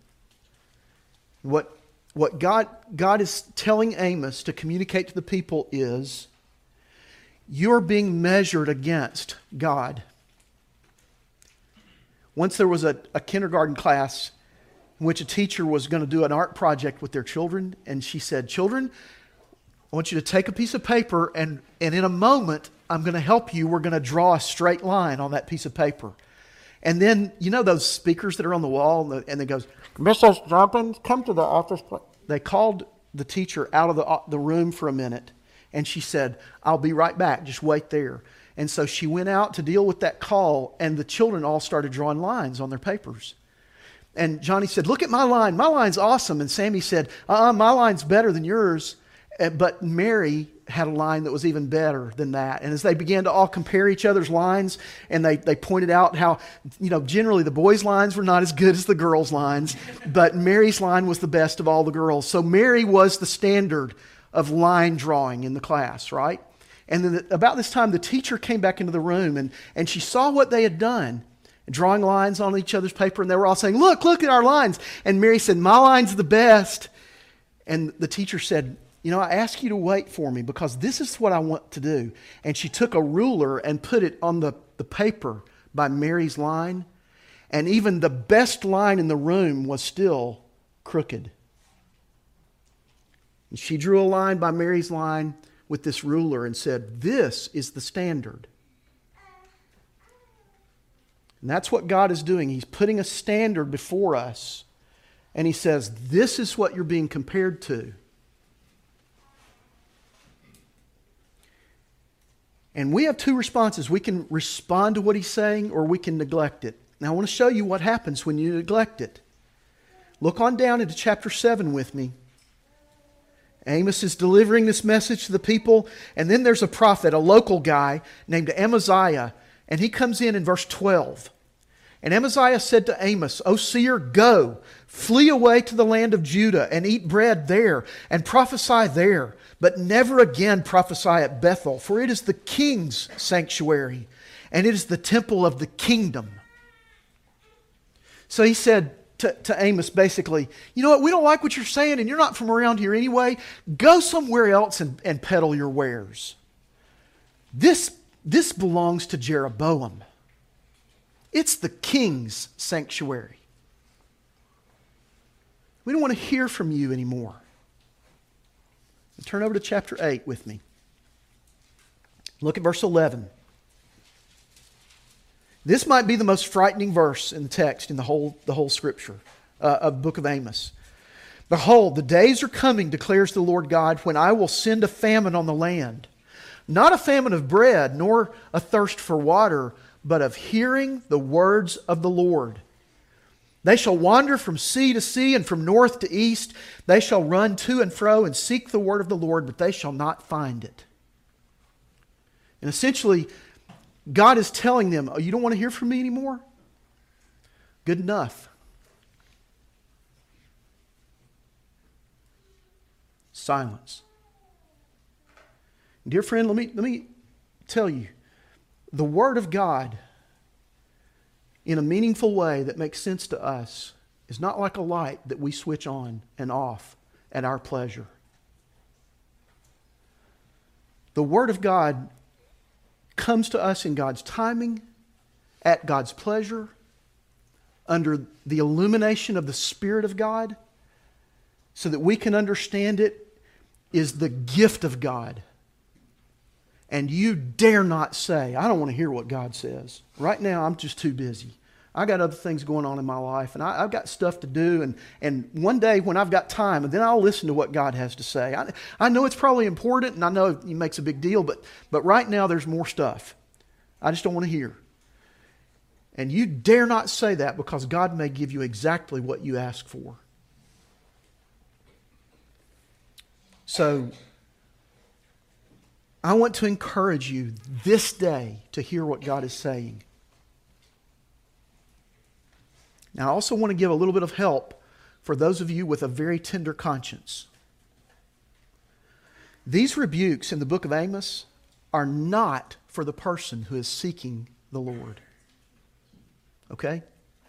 What God is telling Amos to communicate to the people is, you're being measured against God. Once there was a kindergarten class in which a teacher was going to do an art project with their children, and she said, children, I want you to take a piece of paper, and in a moment, I'm going to help you. We're going to draw a straight line on that piece of paper. And then, you know those speakers that are on the wall, and it goes, Mrs. Jobbins, come to the office. They called the teacher out of the room for a minute, and she said, I'll be right back. Just wait there. And so she went out to deal with that call, and the children all started drawing lines on their papers. And Johnny said, look at my line. My line's awesome. And Sammy said, my line's better than yours. But Mary had a line that was even better than that. And as they began to all compare each other's lines, and they pointed out how, generally the boys' lines were not as good as the girls' lines, but Mary's line was the best of all the girls. So Mary was the standard of line drawing in the class, right? And then about this time, the teacher came back into the room, and she saw what they had done, drawing lines on each other's paper, and they were all saying, look at our lines. And Mary said, my line's the best. And the teacher said, I ask you to wait for me because this is what I want to do. And she took a ruler and put it on the paper by Mary's line. And even the best line in the room was still crooked. And she drew a line by Mary's line with this ruler and said, this is the standard. And that's what God is doing. He's putting a standard before us. And He says, this is what you're being compared to. And we have two responses. We can respond to what He's saying or we can neglect it. Now I want to show you what happens when you neglect it. Look on down into chapter 7 with me. Amos is delivering this message to the people, and then there's a prophet, a local guy named Amaziah, and he comes in verse 12. And Amaziah said to Amos, O seer, go, flee away to the land of Judah and eat bread there and prophesy there, but never again prophesy at Bethel, for it is the king's sanctuary, and it is the temple of the kingdom. So he said to Amos basically, you know what, we don't like what you're saying and you're not from around here anyway. Go somewhere else and peddle your wares. This belongs to Jeroboam. It's the king's sanctuary. We don't want to hear from you anymore. Turn over to chapter 8 with me. Look at verse 11. This might be the most frightening verse in the text in the whole scripture of the book of Amos. Behold, the days are coming, declares the Lord God, when I will send a famine on the land. Not a famine of bread, nor a thirst for water, but of hearing the words of the Lord. They shall wander from sea to sea and from north to east. They shall run to and fro and seek the word of the Lord, but they shall not find it. And essentially, God is telling them, oh, you don't want to hear from me anymore? Good enough. Silence. Dear friend, let me tell you, the Word of God, in a meaningful way that makes sense to us, is not like a light that we switch on and off at our pleasure. The Word of God comes to us in God's timing, at God's pleasure, under the illumination of the Spirit of God, so that we can understand it is the gift of God. And you dare not say, I don't want to hear what God says. Right now, I'm just too busy. I got other things going on in my life, and I've got stuff to do, and one day when I've got time, and then I'll listen to what God has to say. I know it's probably important, and I know He makes a big deal, but right now there's more stuff. I just don't want to hear. And you dare not say that, because God may give you exactly what you ask for. So, I want to encourage you this day to hear what God is saying. Now, I also want to give a little bit of help for those of you with a very tender conscience. These rebukes in the book of Amos are not for the person who is seeking the Lord. Okay?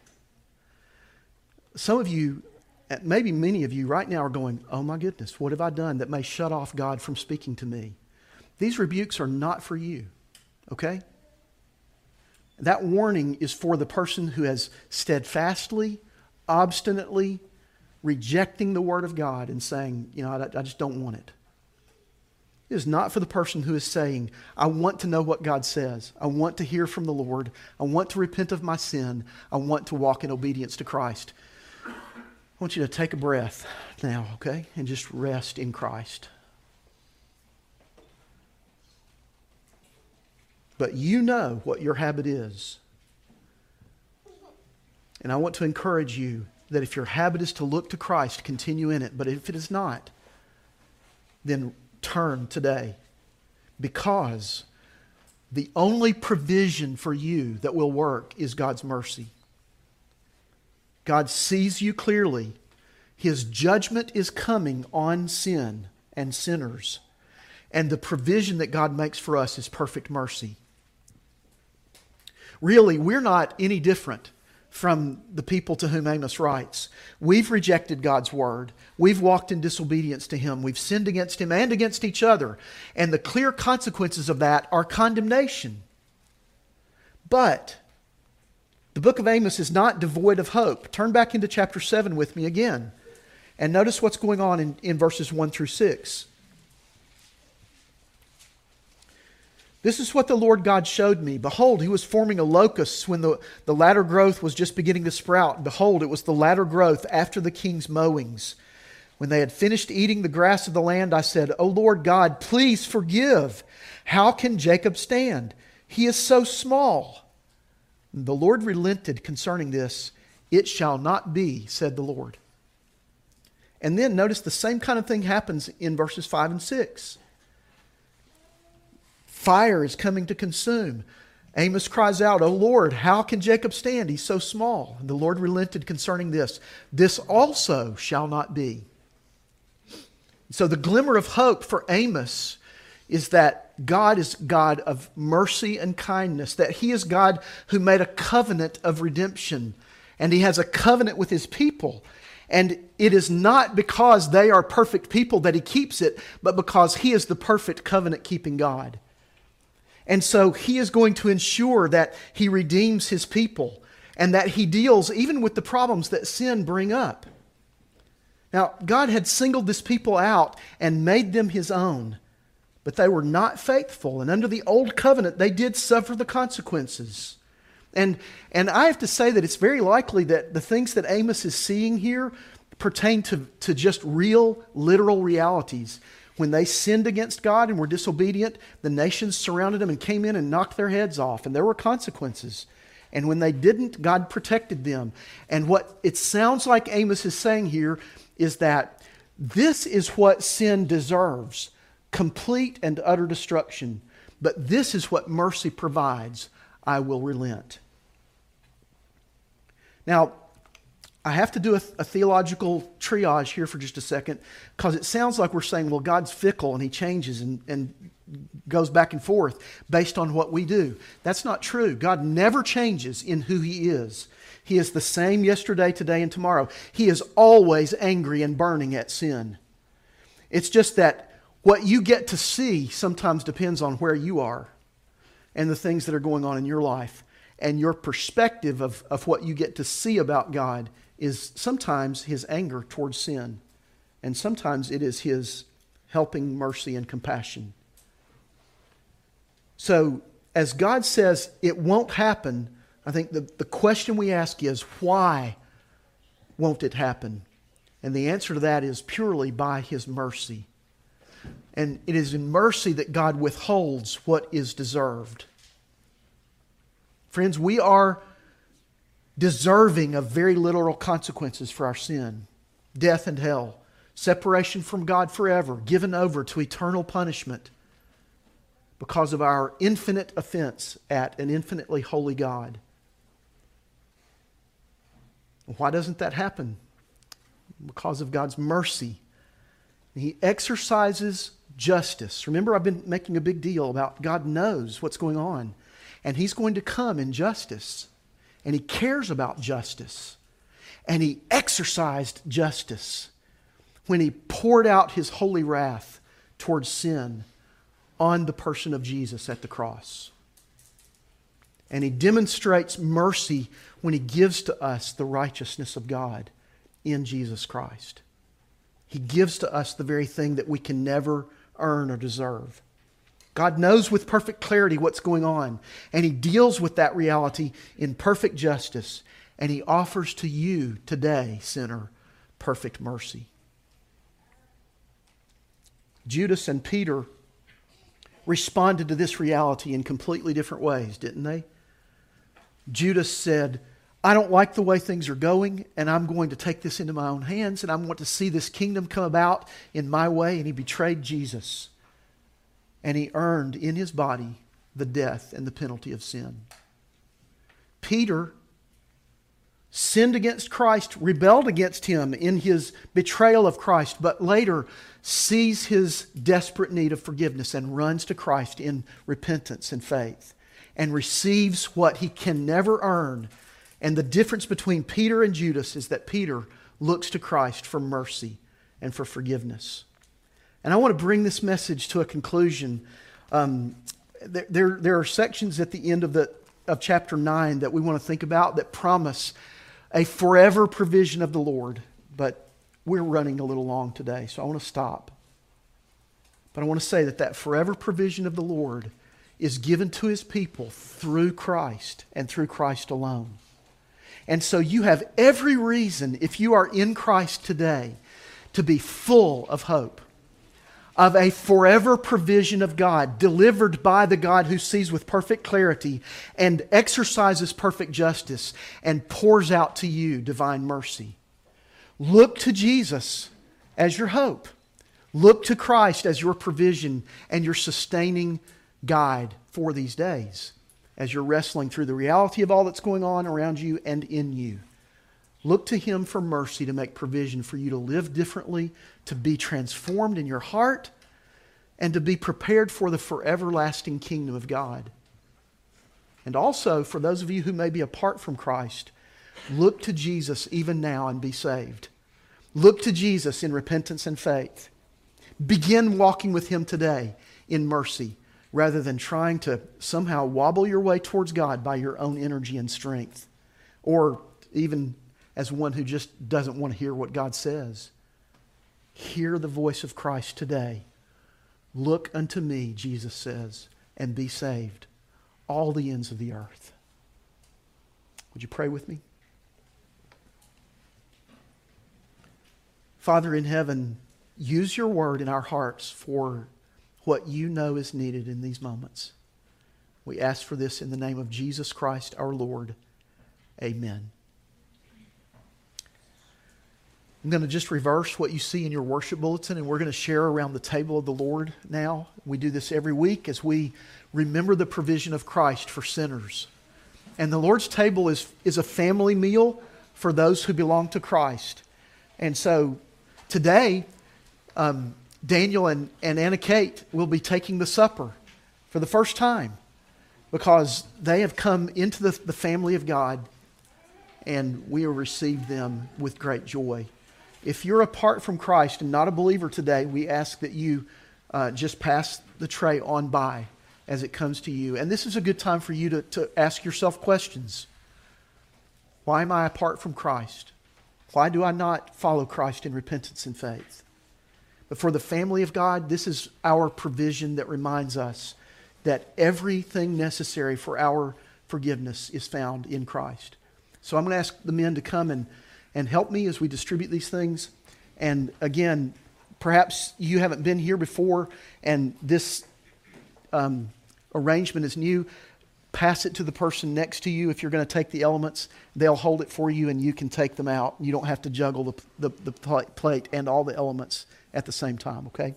Some of you, maybe many of you right now are going, oh my goodness, what have I done that may shut off God from speaking to me? These rebukes are not for you. Okay? That warning is for the person who has steadfastly, obstinately rejecting the Word of God and saying, I just don't want it. It is not for the person who is saying, I want to know what God says. I want to hear from the Lord. I want to repent of my sin. I want to walk in obedience to Christ. I want you to take a breath now, okay? And just rest in Christ. But you know what your habit is. And I want to encourage you that if your habit is to look to Christ, continue in it. But if it is not, then turn today. Because the only provision for you that will work is God's mercy. God sees you clearly. His judgment is coming on sin and sinners. And the provision that God makes for us is perfect mercy. Really, we're not any different from the people to whom Amos writes. We've rejected God's word. We've walked in disobedience to Him. We've sinned against Him and against each other. And the clear consequences of that are condemnation. But the book of Amos is not devoid of hope. Turn back into chapter 7 with me again. And notice what's going on in verses 1 through 6. This is what the Lord God showed me. Behold, He was forming a locust when the latter growth was just beginning to sprout. Behold, it was the latter growth after the king's mowings. When they had finished eating the grass of the land, I said, O Lord God, please forgive. How can Jacob stand? He is so small. And the Lord relented concerning this. It shall not be, said the Lord. And then notice the same kind of thing happens in verses 5 and 6. Fire is coming to consume. Amos cries out, O Lord, how can Jacob stand? He's so small. And the Lord relented concerning this. This also shall not be. So the glimmer of hope for Amos is that God is God of mercy and kindness, that He is God who made a covenant of redemption, and He has a covenant with His people. And it is not because they are perfect people that He keeps it, but because He is the perfect covenant-keeping God. And so He is going to ensure that He redeems His people and that He deals even with the problems that sin bring up. Now, God had singled this people out and made them His own, but they were not faithful. And under the old covenant, they did suffer the consequences. And I have to say that it's very likely that the things that Amos is seeing here pertain to just real, literal realities. When they sinned against God and were disobedient, the nations surrounded them and came in and knocked their heads off, and there were consequences. And when they didn't, God protected them. And what it sounds like Amos is saying here is that this is what sin deserves, complete and utter destruction. But this is what mercy provides. I will relent. Now, I have to do a theological triage here for just a second, because it sounds like we're saying, well, God's fickle and He changes and goes back and forth based on what we do. That's not true. God never changes in who He is. He is the same yesterday, today, and tomorrow. He is always angry and burning at sin. It's just that what you get to see sometimes depends on where you are and the things that are going on in your life. And your perspective of what you get to see about God is sometimes His anger towards sin. And sometimes it is His helping mercy and compassion. So, as God says it won't happen, I think the question we ask is, why won't it happen? And the answer to that is purely by His mercy. And it is in mercy that God withholds what is deserved. Friends, we are deserving of very literal consequences for our sin. Death and hell. Separation from God forever. Given over to eternal punishment because of our infinite offense at an infinitely holy God. Why doesn't that happen? Because of God's mercy. He exercises justice. Remember, I've been making a big deal about God knows what's going on. And He's going to come in justice. And He cares about justice. And He exercised justice when He poured out His holy wrath towards sin on the person of Jesus at the cross. And He demonstrates mercy when He gives to us the righteousness of God in Jesus Christ. He gives to us the very thing that we can never earn or deserve. God knows with perfect clarity what's going on, and He deals with that reality in perfect justice, and He offers to you today, sinner, perfect mercy. Judas and Peter responded to this reality in completely different ways, didn't they? Judas said, I don't like the way things are going, and I'm going to take this into my own hands, and I want to see this kingdom come about in my way, and he betrayed Jesus. And he earned in his body the death and the penalty of sin. Peter sinned against Christ, rebelled against Him in his betrayal of Christ, but later sees his desperate need of forgiveness and runs to Christ in repentance and faith and receives what he can never earn And the difference between Peter and Judas is that Peter looks to Christ for mercy and for forgiveness. And I want to bring this message to a conclusion. There are sections at the end of chapter 9 that we want to think about that promise a forever provision of the Lord. But we're running a little long today, so I want to stop. But I want to say that forever provision of the Lord is given to His people through Christ and through Christ alone. And so you have every reason, if you are in Christ today, to be full of hope, of a forever provision of God, delivered by the God who sees with perfect clarity and exercises perfect justice and pours out to you divine mercy. Look to Jesus as your hope. Look to Christ as your provision and your sustaining guide for these days as you're wrestling through the reality of all that's going on around you and in you. Look to Him for mercy to make provision for you to live differently, to be transformed in your heart, and to be prepared for the forever lasting kingdom of God. And also, for those of you who may be apart from Christ, look to Jesus even now and be saved. Look to Jesus in repentance and faith. Begin walking with Him today in mercy, rather than trying to somehow wobble your way towards God by your own energy and strength, or even as one who just doesn't want to hear what God says. Hear the voice of Christ today. Look unto me, Jesus says, and be saved, all the ends of the earth. Would you pray with me? Father in heaven, use your word in our hearts for what you know is needed in these moments. We ask for this in the name of Jesus Christ our Lord. Amen. I'm going to just reverse what you see in your worship bulletin, and we're going to share around the table of the Lord now. We do this every week as we remember the provision of Christ for sinners. And the Lord's table is a family meal for those who belong to Christ. And so today, Daniel and Anna Kate will be taking the supper for the first time because they have come into the family of God, and we will receive them with great joy. If you're apart from Christ and not a believer today, we ask that you just pass the tray on by as it comes to you. And this is a good time for you to ask yourself questions. Why am I apart from Christ? Why do I not follow Christ in repentance and faith? But for the family of God, this is our provision that reminds us that everything necessary for our forgiveness is found in Christ. So I'm going to ask the men to come and help me as we distribute these things. And again, perhaps you haven't been here before and this arrangement is new. Pass it to the person next to you if you're going to take the elements. They'll hold it for you and you can take them out. You don't have to juggle the plate and all the elements at the same time, okay?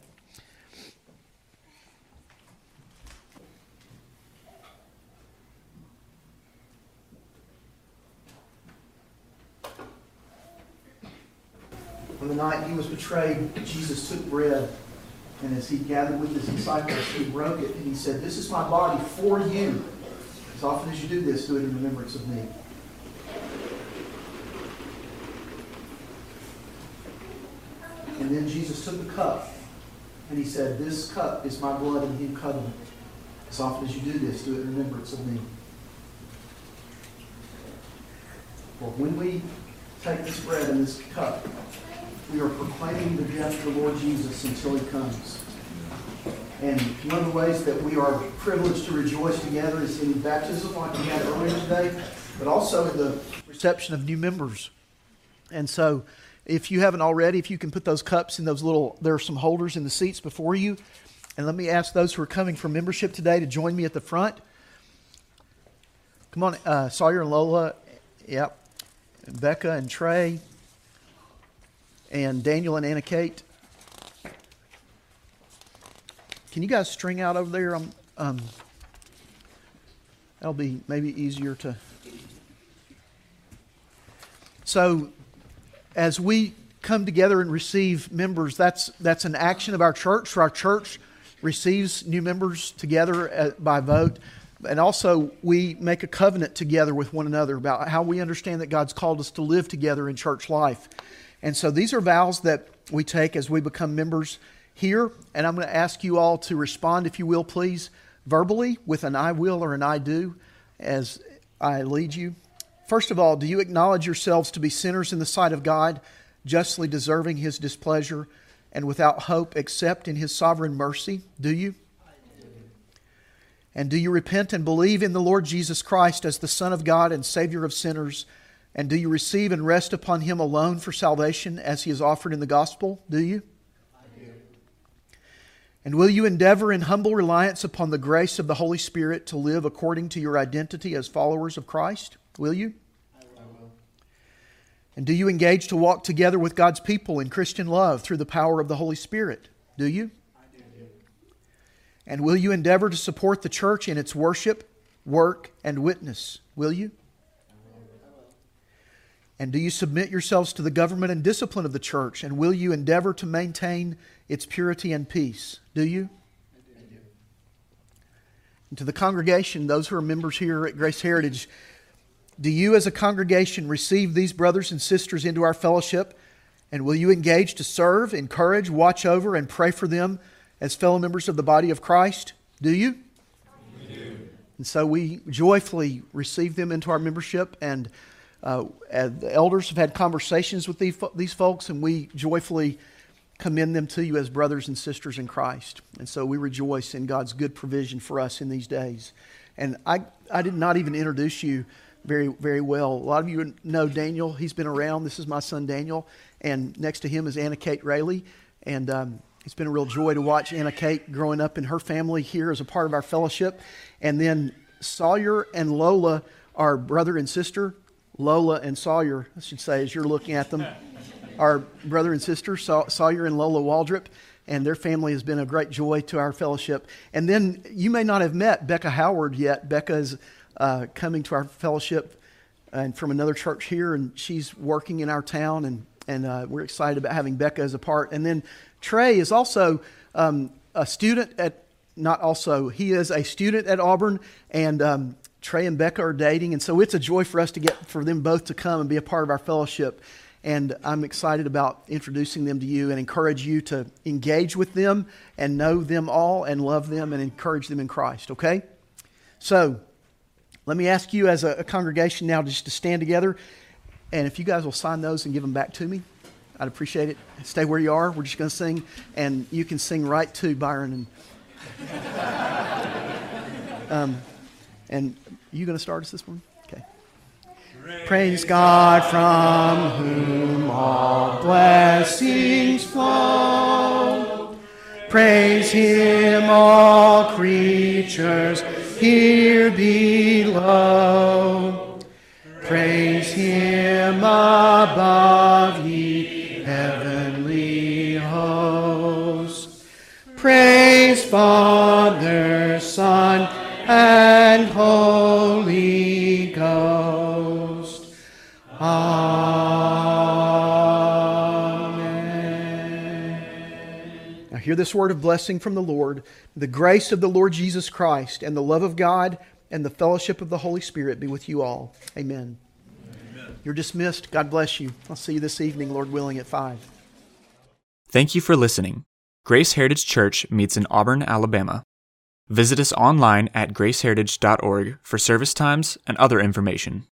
On the night He was betrayed, Jesus took bread, and as He gathered with His disciples, He broke it, and He said, "This is my body for you. As often as you do this, do it in remembrance of me." And then Jesus took the cup, and He said, "This cup is my blood in the new covenant. As often as you do this, do it in remembrance of me." For when we take this bread and this cup, we are proclaiming the death of the Lord Jesus until He comes. And one of the ways that we are privileged to rejoice together is in baptism, like we had earlier today, but also in the reception of new members. And so, if you haven't already, if you can put those cups in those there are some holders in the seats before you. And let me ask those who are coming for membership today to join me at the front. Come on, Sawyer and Lola, yep, and Becca and Trey, and Daniel and Anna Kate. Can you guys string out over there? That'll be maybe easier to... So, as we come together and receive members, that's an action of our church. So our church receives new members together by vote. And also, we make a covenant together with one another about how we understand that God's called us to live together in church life. And so these are vows that we take as we become members here. And I'm going to ask you all to respond, if you will, please, verbally with an I will or an I do as I lead you. First of all, do you acknowledge yourselves to be sinners in the sight of God, justly deserving His displeasure, and without hope except in His sovereign mercy? Do you? And do you repent and believe in the Lord Jesus Christ as the Son of God and Savior of sinners? And do you receive and rest upon Him alone for salvation as He is offered in the gospel? Do you? I do. And will you endeavor in humble reliance upon the grace of the Holy Spirit to live according to your identity as followers of Christ? Will you? I will. And do you engage to walk together with God's people in Christian love through the power of the Holy Spirit? Do you? And will you endeavor to support the church in its worship, work, and witness? Will you? I will. And do you submit yourselves to the government and discipline of the church? And will you endeavor to maintain its purity and peace? Do you? I do. And to the congregation, those who are members here at Grace Heritage, do you as a congregation receive these brothers and sisters into our fellowship? And will you engage to serve, encourage, watch over, and pray for them as fellow members of the body of Christ? Do you? We do. And so we joyfully receive them into our membership, and the elders have had conversations with these folks, and we joyfully commend them to you as brothers and sisters in Christ. And so we rejoice in God's good provision for us in these days. And I did not even introduce you very, very well. A lot of you know Daniel. He's been around. This is my son Daniel, and next to him is Anna Kate Rayleigh, and it's been a real joy to watch Anna Kate growing up in her family here as a part of our fellowship. And then Sawyer and Lola are brother and sister. Lola and Sawyer, I should say, as you're looking at them, are brother and sister, Sawyer and Lola Waldrop. And their family has been a great joy to our fellowship. And then you may not have met Becca Howard yet. Becca is coming to our fellowship and from another church here, and she's working in our town, and we're excited about having Becca as a part. And then Trey is also a student he is a student at Auburn, and Trey and Becca are dating, and so it's a joy for us for them both to come and be a part of our fellowship. And I'm excited about introducing them to you and encourage you to engage with them and know them all and love them and encourage them in Christ, okay? So let me ask you as a congregation now just to stand together, and if you guys will sign those and give them back to me, I'd appreciate it. Stay where you are. We're just going to sing, and you can sing right to Byron. And you going to start us this morning? Okay. Praise God from whom all blessings flow. Praise Him, all creatures here below. Praise Him above, ye heavenly hosts. Praise Father, Son, and Holy Ghost. Amen. Now hear this word of blessing from the Lord. The grace of the Lord Jesus Christ and the love of God and the fellowship of the Holy Spirit be with you all. Amen. Amen. You're dismissed. God bless you. I'll see you this evening, Lord willing, at 5. Thank you for listening. Grace Heritage Church meets in Auburn, Alabama. Visit us online at graceheritage.org for service times and other information.